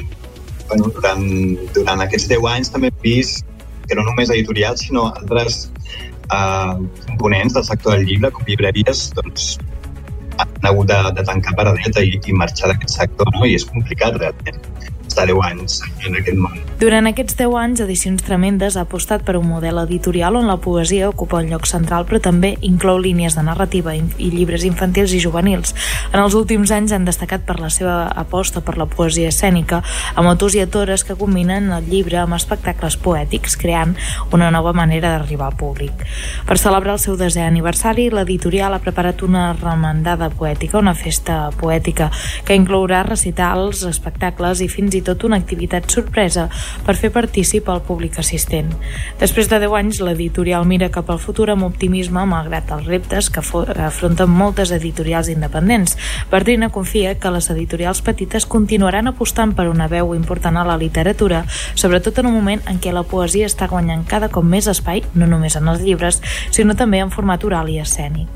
durant aquests 10 anys també hem vist que no només editorials sinó altres components del sector del llibre, com llibreries, doncs han hagut de tancar paradeta i marxar d'aquest sector, no? I és complicat realment estar 10 anys en aquest món. Durant aquests 10 anys, Edicions Tremendes ha apostat per un model editorial on la poesia ocupa un lloc central, però també inclou línies de narrativa i llibres infantils i juvenils. En els últims anys han destacat per la seva aposta per la poesia escènica, amb autors i autores que combinen el llibre amb espectacles poètics, creant una nova manera d'arribar al públic. Per celebrar el seu 10è aniversari, l'editorial ha preparat una remandada poètica, una festa poètica que inclourà recitals, espectacles i fins i tot una activitat sorpresa per fer partícip al públic assistent. Després de 10 anys, l'editorial mira cap al futur amb optimisme, malgrat els reptes que afronten moltes editorials independents. Bartrina confia que les editorials petites continuaran apostant per una veu important a la literatura, sobretot en un moment en què la poesia està guanyant cada cop més espai, no només en els llibres, sinó també en format oral i escènic.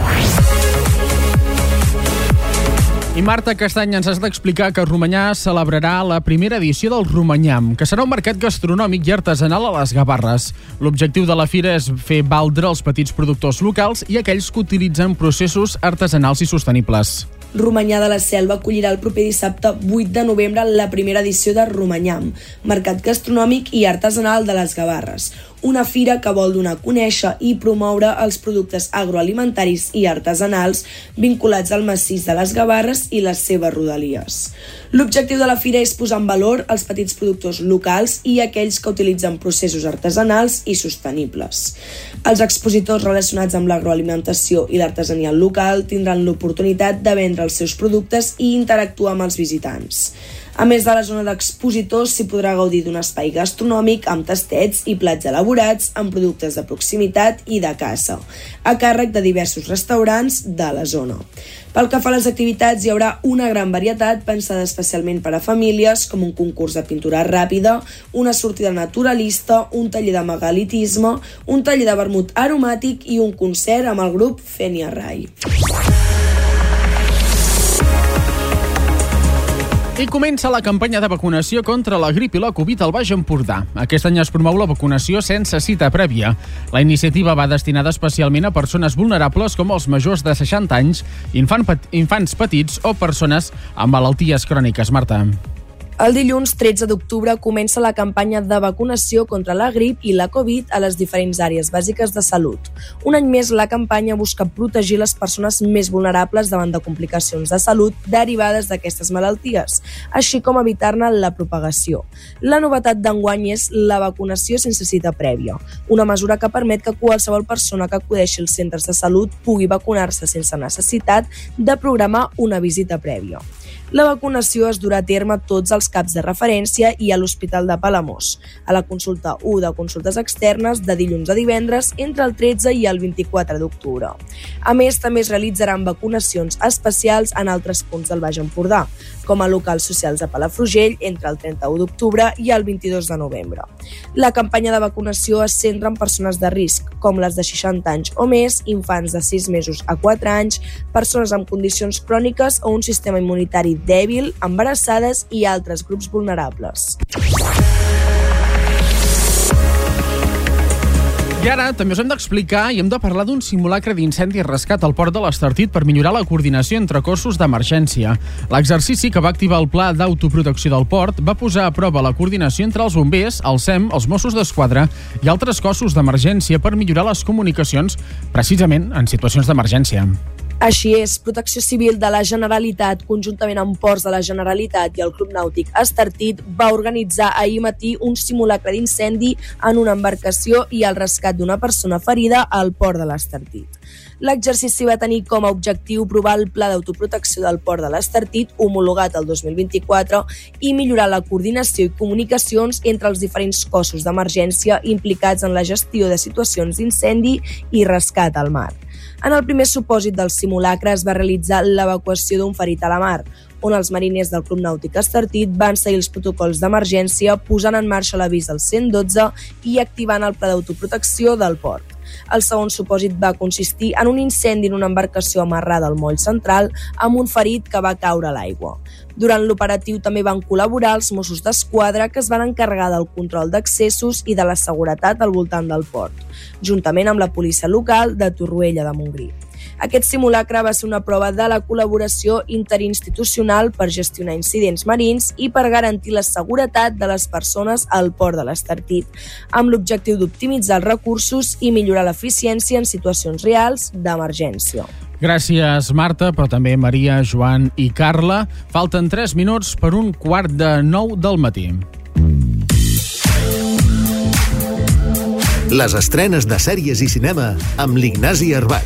I Marta Castany, ens has d'explicar que Romanyà celebrarà la primera edició del Romanyam, que serà un mercat gastronòmic i artesanal a les Gavarres. L'objectiu de la fira és fer valdre els petits productors locals i aquells que utilitzen processos artesanals i sostenibles. Romanyà de la Selva acollirà el proper dissabte 8 de novembre la primera edició de Romanyam, mercat gastronòmic i artesanal de les Gavarres, una fira que vol donar a conèixer i promoure els productes agroalimentaris i artesanals vinculats al massís de les Gavarres i les seves rodalies. L'objectiu de la fira és posar en valor els petits productors locals i aquells que utilitzen processos artesanals i sostenibles. Els expositors relacionats amb l'agroalimentació i l'artesania local tindran l'oportunitat de vendre els seus productes i interactuar amb els visitants. A més de la zona d'expositors, s'hi podrà gaudir d'un espai gastronòmic amb tastets i plats elaborats amb productes de proximitat i de caça, a càrrec de diversos restaurants de la zona. Pel que fa a les activitats, hi haurà una gran varietat pensada especialment per a famílies, com un concurs de pintura ràpida, una sortida naturalista, un taller de megalitisme, un taller de vermut aromàtic i un concert amb el grup Fenia Rai. I comença la campanya de vacunació contra la grip i la Covid al Baix Empordà. Aquest any es promou la vacunació sense cita prèvia. La iniciativa va destinada especialment a persones vulnerables com els majors de 60 anys, infants petits o persones amb malalties cròniques. Marta. El dilluns 13 d'octubre comença la campanya de vacunació contra la grip i la Covid a les diferents àrees bàsiques de salut. Un any més, la campanya busca protegir les persones més vulnerables davant de complicacions de salut derivades d'aquestes malalties, així com evitar-ne la propagació. La novetat d'enguany és la vacunació sense cita prèvia, una mesura que permet que qualsevol persona que acudeixi als centres de salut pugui vacunar-se sense necessitat de programar una visita prèvia. La vacunació es durà a terme tots els CAPs de referència i a l'Hospital de Palamós, a la consulta 1 de consultes externes de dilluns a divendres entre el 13 i el 24 d'octubre. A més, també es realitzaran vacunacions especials en altres punts del Baix Empordà, com a locals socials de Palafrugell entre el 31 d'octubre i el 22 de novembre. La campanya de vacunació es centra en persones de risc, com les de 60 anys o més, infants de 6 mesos a 4 anys, persones amb condicions cròniques o un sistema immunitari dèbil, embarassades i altres grups vulnerables. I ara també us hem d'explicar i hem de parlar d'un simulacre d'incendi i rescat al port de l'Estartit per millorar la coordinació entre cossos d'emergència. L'exercici que va activar el Pla d'Autoprotecció del Port va posar a prova la coordinació entre els bombers, el SEM, els Mossos d'Esquadra i altres cossos d'emergència per millorar les comunicacions precisament en situacions d'emergència. Així és, Protecció Civil de la Generalitat, conjuntament amb Ports de la Generalitat i el Club Nàutic Estartit, va organitzar ahir matí un simulacre d'incendi en una embarcació i el rescat d'una persona ferida al port de l'Estartit. L'exercici va tenir com a objectiu provar el Pla d'Autoprotecció del Port de l'Estartit, homologat el 2024, i millorar la coordinació i comunicacions entre els diferents cossos d'emergència implicats en la gestió de situacions d'incendi i rescat al mar. En el primer supòsit del simulacre es va realitzar l'evacuació d'un ferit a la mar, on els mariners del Club Nàutic Estartit van seguir els protocols d'emergència posant en marxa l'avís al 112 i activant el pla d'autoprotecció del port. El segon supòsit va consistir en un incendi en una embarcació amarrada al moll central amb un ferit que va caure a l'aigua. Durant l'operatiu també van col·laborar els Mossos d'Esquadra, que es van encarregar del control d'accessos i de la seguretat al voltant del port, juntament amb la policia local de Torroella de Montgrí. Aquest simulacre va ser una prova de la col·laboració interinstitucional per gestionar incidents marins i per garantir la seguretat de les persones al port de l'Estartit, amb l'objectiu d'optimitzar els recursos i millorar l'eficiència en situacions reals d'emergència. Gràcies, Marta, però també Maria, Joan i Carla. Falten 3 minuts per 8:45 del matí. Les estrenes de sèries i cinema amb l'Ignasi Arbat.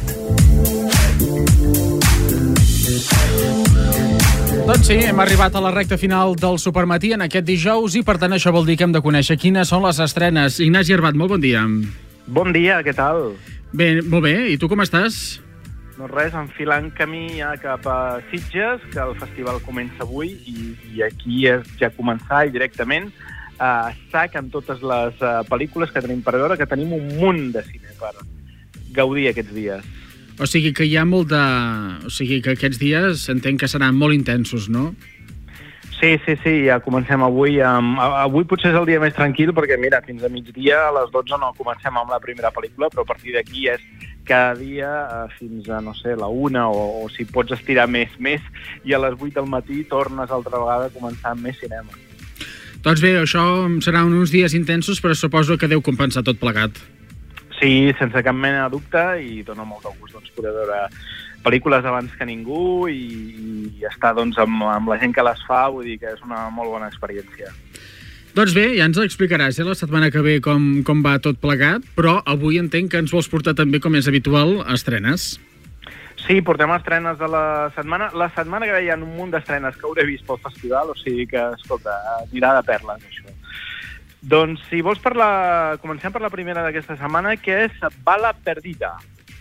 Doncs sí, hem arribat a la recta final del Supermatí en aquest dijous i, per tant, això vol dir que hem de conèixer quines són les estrenes. Ignasi Arbat, molt bon dia. Bon dia, què tal? Bé, molt bé. I tu com estàs? No res, enfilant camí ja cap a Sitges, que el festival comença avui i aquí és ja començar i directament a sac amb totes les pel·lícules que tenim per veure, que tenim un munt de cine per gaudir aquests dies. O sigui que hi ha molt de... O sigui que aquests dies entenc que seran molt intensos, no? Sí, ja comencem avui. Avui potser és el dia més tranquil perquè, mira, fins a migdia, a les 12 no comencem amb la primera pel·lícula, però a partir d'aquí és cada dia fins a, no sé, la 1 o si pots estirar més, i a les 8 del matí tornes altra vegada a començar amb més cinema. Doncs bé, això seran uns dies intensos, però suposo que deu compensar tot plegat. Sí, sense cap mena de dubte, i dona molt de gust poder veure pel·lícules abans que ningú i estar amb la gent que les fa, vull dir que és una molt bona experiència. Doncs bé, ja ens explicaràs la setmana que ve com va tot plegat, però avui entenc que ens vols portar també, com és habitual, estrenes. Sí, portem estrenes de la setmana. La setmana que ve hi ha un munt d'estrenes que hauré vist pel festival, o sigui que, escolta, anirà de perles, això. Doncs, si vols comencem per la primera d'aquesta setmana, que és Bala Perdida.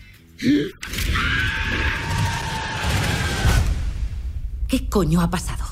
¿Qué coño ha pasado?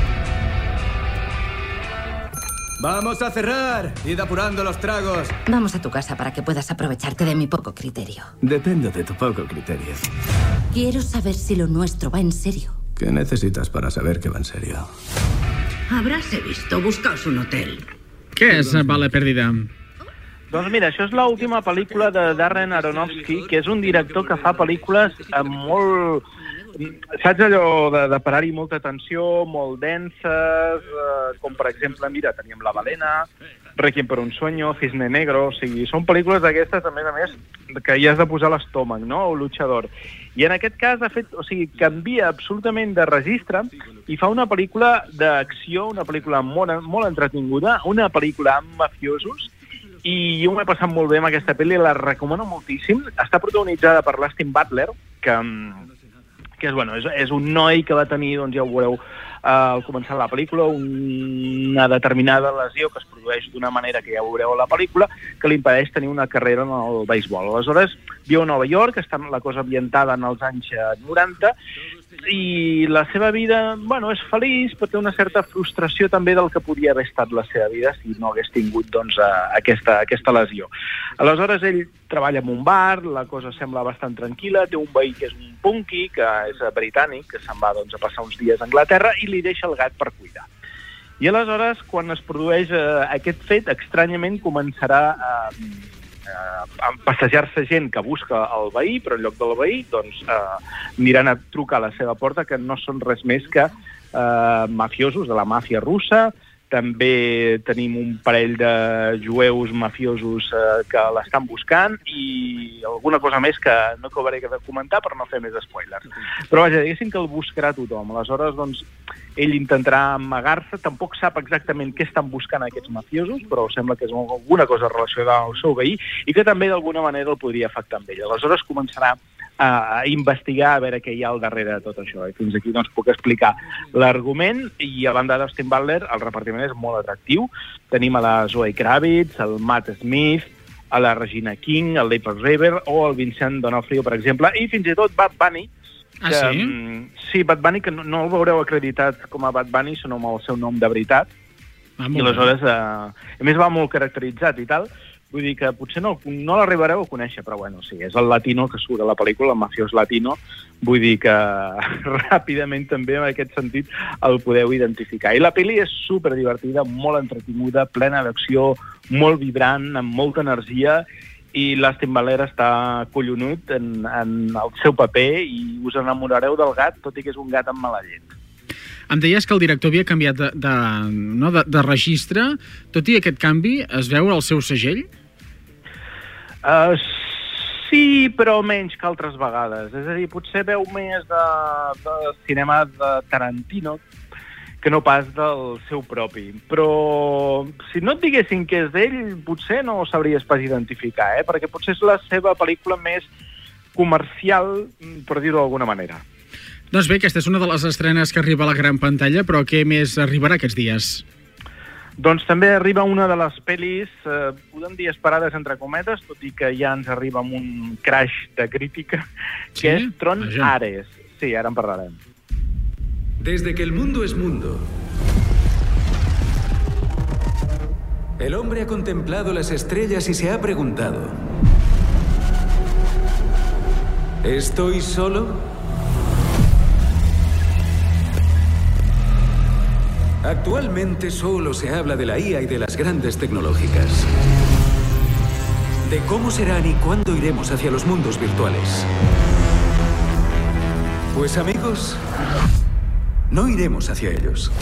¡Vamos a cerrar! ¡Id apurando los tragos! Vamos a tu casa para que puedas aprovecharte de mi poco criterio. Depende de tu poco criterio. Quiero saber si lo nuestro va en serio. ¿Qué necesitas para saber que va en serio? Habráse visto. Buscaos un hotel. Què és Bala Perdida? Doncs mira, això és l'última pel·lícula de Darren Aronofsky, que és un director que fa pel·lícules molt saps allò de parar-hi molta atenció, molt denses, com per exemple, mira, teníem La Balena, Requiem per un sueño, Cisne Negro, o sigui, són pel·lícules d'aquestes, a més, que hi has de posar l'estómac, no?, o Luchador. I en aquest cas, canvia absolutament de registre i fa una pel·lícula d'acció, una pel·lícula molt entretinguda, una pel·lícula amb mafiosos, i jo m'he passat molt bé amb aquesta pel·li, la recomano moltíssim. Està protagonitzada per l'Austin Butler, que és un noi que va tenir, doncs ja ho veureu al començar la pel·lícula, una determinada lesió que es produeix d'una manera que ja ho veureu a la pel·lícula, que li impedeix tenir una carrera en el béisbol. Aleshores, viu a Nova York, està la cosa ambientada en els anys 90, i la seva vida, és feliç, però té una certa frustració també del que podia haver estat la seva vida si no hagués tingut, doncs, aquesta lesió. Aleshores, ell treballa en un bar, la cosa sembla bastant tranquil·la, té un veí que és un punky, que és britànic, que se'n va, doncs, a passar uns dies a Anglaterra, i li deixa el gat per cuidar. I aleshores, quan es produeix aquest fet, estranyament començarà a passejar-se gent que busca el veí, però en lloc del veí, doncs, aniran a trucar a la seva porta, que no són res més que mafiosos de la màfia russa. També tenim un parell de jueus mafiosos que l'estan buscant i alguna cosa més que no acabaré de comentar per no fer més spoilers. Però vaja, diguéssim que el buscarà tothom. Aleshores, doncs, ell intentarà amagar-se, tampoc sap exactament què estan buscant aquests mafiosos, però sembla que és alguna cosa relacionada al seu veí i que també d'alguna manera el podria afectar amb ell. Aleshores començarà a investigar, a veure què hi ha al darrere de tot això. I fins aquí doncs, puc explicar l'argument, i a banda d'Austin Butler, el repartiment és molt atractiu. Tenim a la Zoe Kravitz, el Matt Smith, a la Regina King, el Leif River o el Vincent D'Onofrio, per exemple, i fins i tot Bad Bunny. Sí, Bad Bunny, que no el veureu acreditat com a Bad Bunny, sinó amb el seu nom de veritat. I aleshores, a més, va molt caracteritzat i tal. Vull dir que potser no l'arribareu a conèixer, però sí, és el latino que surt a la pel·lícula, el mafiós latino. Vull dir que ràpidament també en aquest sentit el podeu identificar. I la pel·li és superdivertida, molt entretinguda, plena d'acció, molt vibrant, amb molta energia, i l'Austin Butler està collonut en el seu paper i us enamorareu del gat, tot i que és un gat amb mala llet. Em deies que el director havia canviat de registre. Tot i aquest canvi, es veu el seu segell? Sí, però menys que altres vegades. És a dir, potser veu més de cinema de Tarantino que no pas del seu propi. Però si no et diguessin que és d'ell, potser no ho sabries pas identificar, perquè potser és la seva pel·lícula més comercial, per dir-ho d'alguna manera. Doncs bé, aquesta és una de les estrenes que arriba a la gran pantalla, però què més arribarà aquests dies? Doncs també arriba una de les pel·lis, podem dir esperades entre cometes, tot i que ja ens arriba amb un crash de crítica, que és Tron Ares. Sí, ara en parlarem. Desde que el mundo es mundo, el hombre ha contemplado las estrellas y se ha preguntado: ¿estoy solo? Actualmente solo se habla de la IA y de las grandes tecnológicas. De cómo serán y cuándo iremos hacia los mundos virtuales. Pues amigos, no iremos hacia ellos.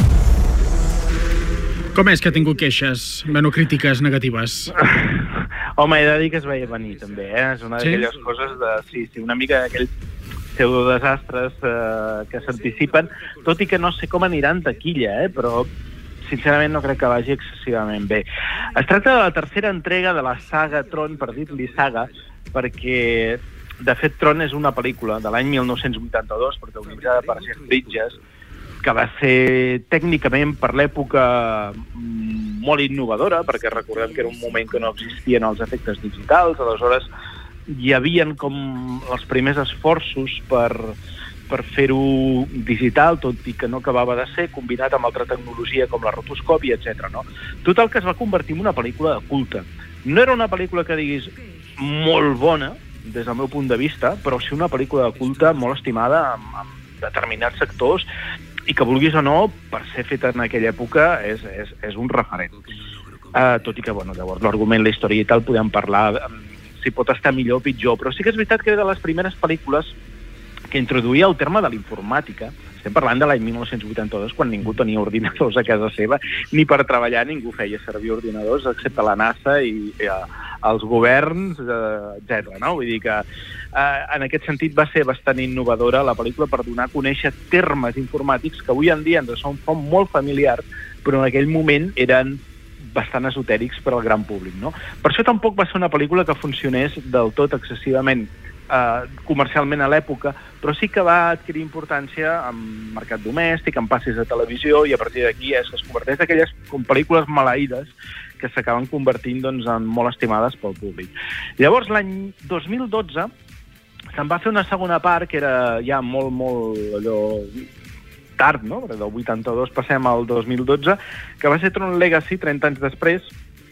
Com és que ha tingut queixes, crítiques negatives? Home, he de dir que es veia venir, també, És una d'aquelles coses de... Sí, una mica d'aquells pseudodesastres que s'anticipen, tot i que no sé com anirà en taquilla, però sincerament no crec que vagi excessivament bé. Es tracta de la tercera entrega de la saga Tron, per dir-li saga, perquè, de fet, Tron és una pel·lícula de l'any 1982, protagonitzada per Jeff Bridges, que va ser tècnicament per l'època molt innovadora, perquè recordem que era un moment que no existien els efectes digitals, aleshores hi havia com els primers esforços per fer-ho digital, tot i que no acabava de ser, combinat amb altra tecnologia com la rotoscòpia, etc. Total, que es va convertir en una pel·lícula de culte. No era una pel·lícula que diguis molt bona, des del meu punt de vista, però sí una pel·lícula de culte molt estimada amb determinats sectors i que, vulguis o no, per ser feta en aquella època és un referent. Tot i que, llavors, l'argument, la història i tal, podem parlar si pot estar millor o pitjor, però sí que és veritat que era de les primeres pel·lícules que introduïa el terme de l'informàtica. Estem parlant de l'any 1982, quan ningú tenia ordinadors a casa seva, ni per treballar ningú feia servir ordinadors, excepte la NASA i els governs, etc. No? Vull dir que en aquest sentit va ser bastant innovadora la pel·lícula per donar a conèixer termes informàtics que avui en dia ens són molt familiars, però en aquell moment eren bastant esotèrics per al gran públic. No? Per això tampoc va ser una pel·lícula que funcionés del tot excessivament comercialment a l'època, però sí que va adquirir importància en mercat domèstic, en passis de televisió, i a partir d'aquí es converteix d'aquelles pel·lícules maleïdes que s'acaben convertint doncs, en molt estimades pel públic. Llavors, l'any 2012 se'n va fer una segona part, que era ja molt allò tard, no? Del 82 passem al 2012, que va ser Tron Legacy, 30 anys després,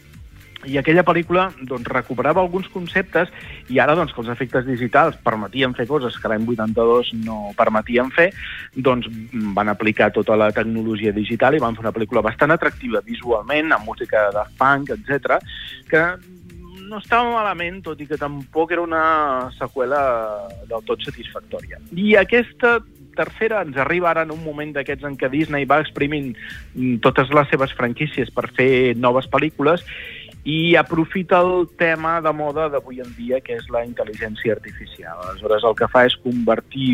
i aquella pel·lícula doncs, recuperava alguns conceptes i ara doncs, que els efectes digitals permetien fer coses que l'any 82 no permetien fer, doncs van aplicar tota la tecnologia digital i van fer una pel·lícula bastant atractiva visualment, amb música de funk, etc, que no estava malament, tot i que tampoc era una seqüela del tot satisfactòria. I aquesta tercera ens arriba ara en un moment d'aquests en què Disney va exprimint totes les seves franquícies per fer noves pel·lícules i aprofita el tema de moda d'avui en dia, que és la intel·ligència artificial. Aleshores, el que fa és convertir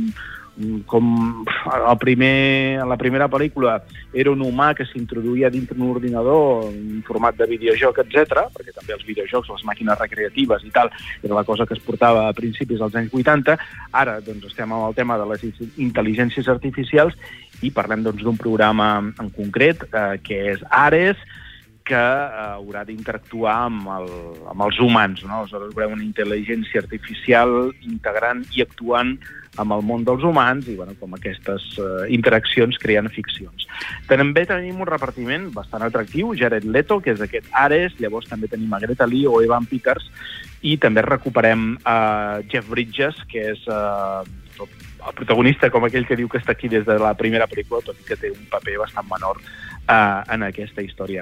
com la primera pel·lícula era un humà que s'introduïa dintre un ordinador en format de videojoc, etc, perquè també els videojocs, les màquines recreatives i tal, era la cosa que es portava a principis dels anys 80. Ara doncs, estem amb el tema de les intel·ligències artificials i parlem doncs, d'un programa en concret, que és Ares, que haurà d'interactuar amb els humans. No? Aleshores veurem una intel·ligència artificial integrant i actuant amb el món dels humans i com aquestes interaccions creen ficcions. També tenim un repartiment bastant atractiu, Jared Leto, que és aquest Ares, llavors també tenim a Greta Lee o Evan Peters, i també recuperem Jeff Bridges, que és el protagonista, com aquell que diu que està aquí des de la primera pel·lícula, tot i que té un paper bastant menor en aquesta història.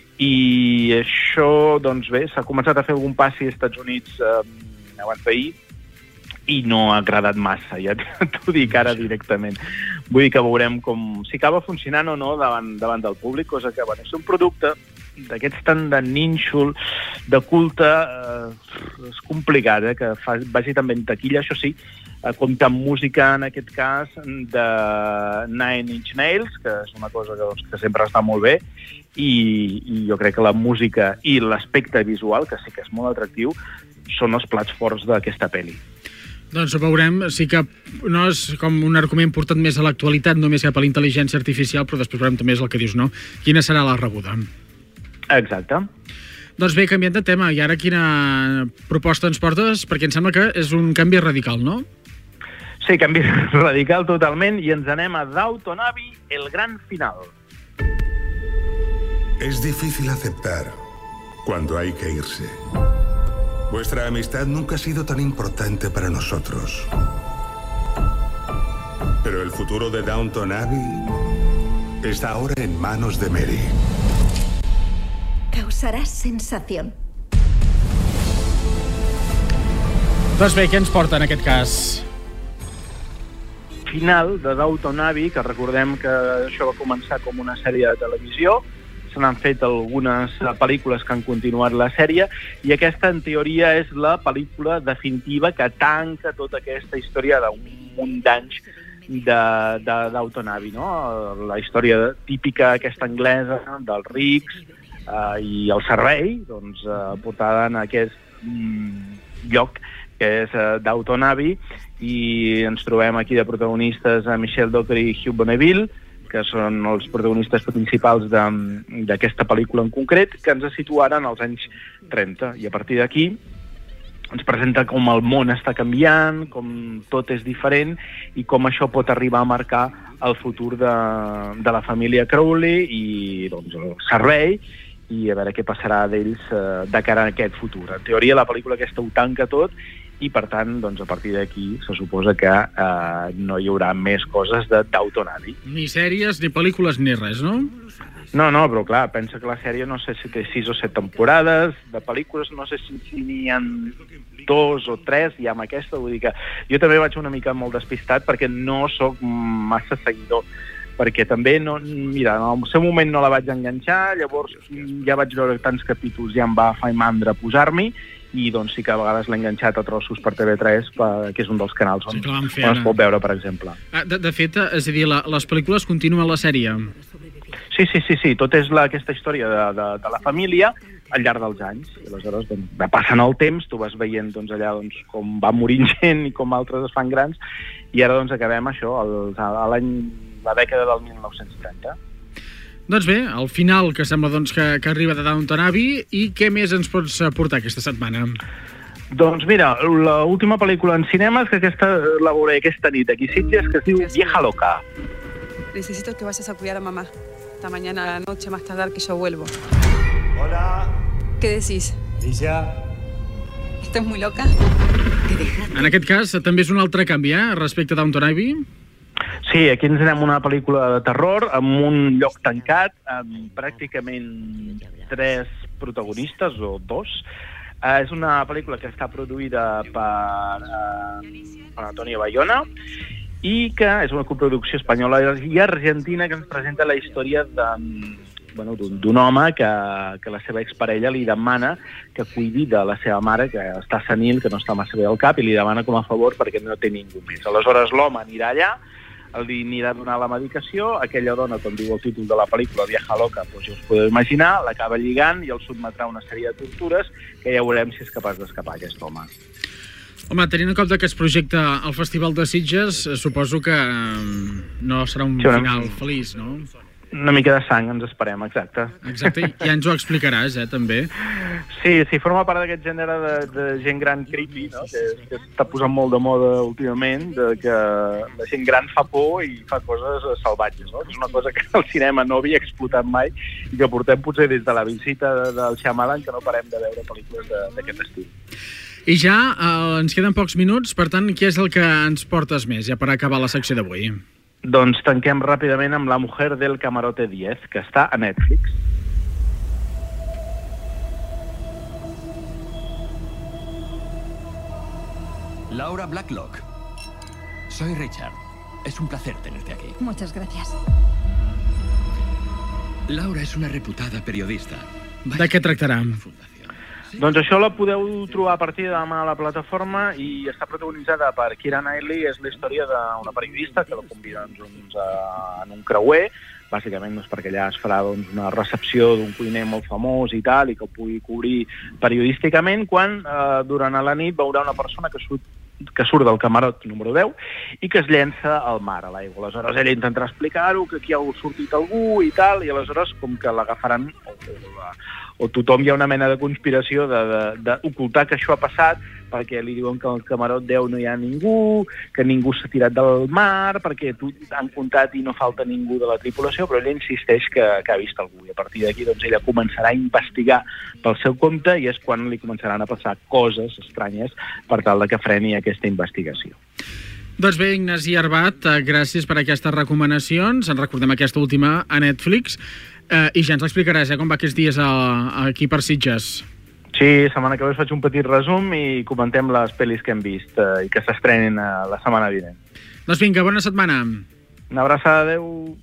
I això, doncs bé, s'ha començat a fer algun passi als Estats Units abans d'ahir i no ha agradat massa, ja t'ho dic ara directament. Vull dir que veurem si acaba funcionant o no davant del públic, cosa que és un producte d'aquests tan de nínxol, de culte, és complicat, que vagi també en taquilla, això sí, compta amb música, en aquest cas, de Nine Inch Nails, que és una cosa que sempre està molt bé, i jo crec que la música i l'aspecte visual, que sí que és molt atractiu, són els plats forts d'aquesta pel·li. Doncs ho veurem, sí que no és com un argument portat més a l'actualitat, només cap a la intel·ligència artificial, però després veurem també el que dius, no? Quina serà la rebuda? Exacte. Doncs bé, canviant de tema, i ara quina proposta ens portes? Perquè em sembla que és un canvi radical, no? Sí, canvi radical totalment, i ens anem a Downton Abbey, el gran final. Es difícil aceptar cuando hay que irse. Vuestra amistad nunca ha sido tan importante para nosotros. Pero el futuro de Downton Abbey está ahora en manos de Mary. Causarás sensación. Doncs bé, què ens porta en aquest cas? Final de Downton Abbey, que recordem que això va començar com una sèrie de televisió, se n'han fet algunes pel·lícules que han continuat la sèrie, i aquesta, en teoria, és la pel·lícula definitiva que tanca tota aquesta història d'un munt d'anys de Downton Abbey, no? La història típica aquesta anglesa dels rics i el servei, doncs, portada en aquest lloc que és Downton Abbey, i ens trobem aquí de protagonistes a Michelle Dockery i Hugh Bonneville, que són els protagonistes principals d'aquesta pel·lícula en concret, que ens situaren als anys 30. I a partir d'aquí ens presenta com el món està canviant, com tot és diferent i com això pot arribar a marcar el futur de la família Crowley i doncs, el servei i a veure què passarà d'ells de cara a aquest futur. En teoria, la pel·lícula aquesta ho tanca tot i, per tant, doncs, a partir d'aquí se suposa que no hi haurà més coses de Downton Abbey. Ni sèries, ni pel·lícules, ni res, no? No, però clar, pensa que la sèrie no sé si té 6 o 7 temporades, de pel·lícules no sé si n'hi ha 2 o 3, i amb aquesta vull dir que jo també vaig una mica molt despistat perquè no sóc massa seguidor, perquè també, mira, en el seu moment no la vaig enganxar, llavors ja vaig veure tants capítols, ja em va fer mandra posar-m'hi, i doncs sí que a vegades l'he enganxat a trossos per TV3, que és un dels canals on es pot veure, per exemple. De fet, és a dir, les pel·lícules continuen la sèrie. Sí, tot és aquesta història de la família al llarg dels anys. I aleshores, va passant el temps, tu vas veient allà com va morint gent i com altres es fan grans, i ara acabem això, la dècada del 1930. Doncs bé, al final, que sembla que arriba de Downton Abbey, i què més ens pots aportar aquesta setmana? Doncs mira, l'última pel·lícula en cinemes, que aquesta la veuré aquesta nit aquí a Sitges, que es diu Vieja Loca. Necesito que vayas a cuidar a mamá. Hasta mañana a la noche, más tardar que yo vuelvo. Hola. ¿Qué decís? Alicia. ¿Estás muy loca? En aquest cas, també és un altre canvi, respecte a Downton Abbey? Sí, aquí ens anem a una pel·lícula de terror, amb un lloc tancat, amb pràcticament 3 protagonistes, o 2. És una pel·lícula que està produïda per Antonio Bayona, i que és una coproducció espanyola i argentina, que ens presenta la història d'un home que la seva exparella li demana que cuidi de la seva mare, que està senil, que no està massa bé al cap, i li demana com a favor perquè no té ningú més. Aleshores l'home anirà allà, li anirà a donar la medicació, aquella dona, com diu el títol de la pel·lícula, Vieja Loca, doncs ja us podeu imaginar, l'acaba lligant i el sotmetrà a una sèrie de tortures que ja veurem si és capaç d'escapar aquest home. Home, tenint en compte que es projecta al Festival de Sitges, suposo que no serà un final feliç, no? Una mica de sang ens esperem, exacte. Exacte, ja ens ho explicaràs, també. Sí, forma part d'aquest gènere de gent gran creepy, no? Que està posant molt de moda últimament, que la gent gran fa por i fa coses salvatges, no? És una cosa que el cinema no havia explotat mai i que portem potser des de la visita del Shyamalan que no parem de veure pel·lícules d'aquest estil. I ja ens queden pocs minuts, per tant, què és el que ens portes més, ja per acabar la secció d'avui? Doncs tanquem ràpidament amb La mujer del camarote 10, que està a Netflix. Laura Blacklock. Soy Richard. Es un placer tenerte aquí. Muchas gracias. Laura es una reputada periodista. De què tractarà? Doncs això la podeu trobar a partir de demà a la plataforma i està protagonitzada per Keira Knightley. És la història d'una periodista que la convida en un creuer, bàsicament perquè allà es farà una recepció d'un cuiner molt famós i tal, i que ho pugui cobrir periodísticament, quan durant la nit veurà una persona que surt del camarot número 10 i que es llença al mar, a l'aigua. Aleshores ella intentarà explicar-ho, que aquí ha sortit algú i tal, i aleshores com que l'agafaran o tothom hi ha una mena de conspiració d'ocultar que això ha passat, perquè li diuen que al camarot 10 no hi ha ningú, que ningú s'ha tirat del mar, perquè han comptat i no falta ningú de la tripulació, però ella insisteix que ha vist algú. I a partir d'aquí ella començarà a investigar pel seu compte i és quan li començaran a passar coses estranyes per tal que freni aquesta investigació. Doncs bé, Ignasi Arbat, gràcies per aquestes recomanacions. En recordem aquesta última a Netflix. I ja ens explicaràs com va aquests dies aquí per Sitges. Sí, setmana que ve us faig un petit resum i comentem les pel·lis que hem vist i que s'estrenen la setmana vinent. Doncs vinga, bona setmana. Una abraçada, adeu.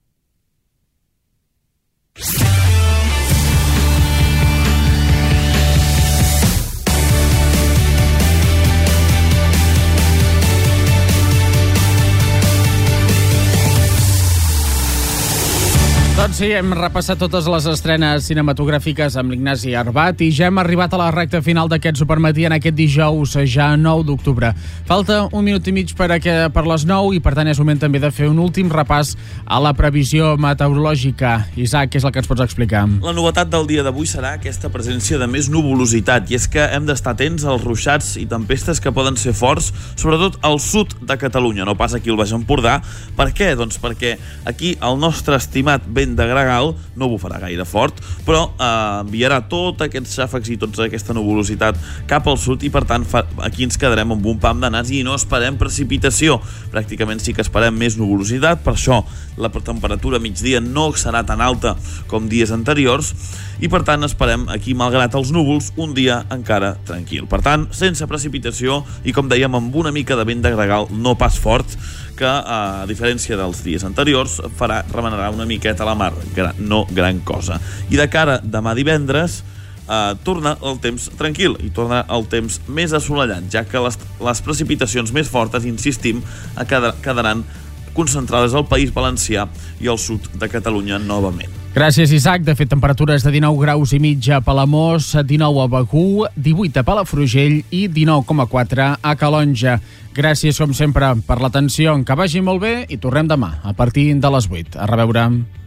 Doncs sí, hem repassat totes les estrenes cinematogràfiques amb l'Ignasi Arbat i ja hem arribat a la recta final d'aquest supermatí en aquest dijous, ja 9 d'octubre. Falta un minut i mig per les 9 i per tant és moment també de fer un últim repàs a la previsió meteorològica. Isaac, què és el que ens pots explicar? La novetat del dia d'avui serà aquesta presència de més nuvolositat, i és que hem d'estar atents als ruixats i tempestes que poden ser forts, sobretot al sud de Catalunya, no pas aquí al Baix Empordà. Per què? Doncs perquè aquí el nostre estimat vent de gregal, no bufarà gaire fort, però enviarà tots aquests xàfecs i tota aquesta nuvolositat cap al sud i, per tant, aquí ens quedarem amb un pam de nas i no esperem precipitació. Pràcticament sí que esperem més nuvolositat, per això la temperatura migdia no serà tan alta com dies anteriors i, per tant, esperem aquí, malgrat els núvols, un dia encara tranquil. Per tant, sense precipitació i, com dèiem, amb una mica de vent de gregal no pas fort, que, a diferència dels dies anteriors, remenarà una miqueta la mar, no gran cosa. I de cara demà divendres, torna el temps tranquil i torna el temps més assolellat, ja que les precipitacions més fortes, insistim, quedaran concentrades al País Valencià i al sud de Catalunya novament. Gràcies, Isaac. De fet, temperatures de 19 graus i mig a Palamós, 19 a Begur, 18 a Palafrugell i 19,4 a Calonja. Gràcies, com sempre, per l'atenció. Que vagi molt bé i tornem demà, a partir de les 8. A reveure.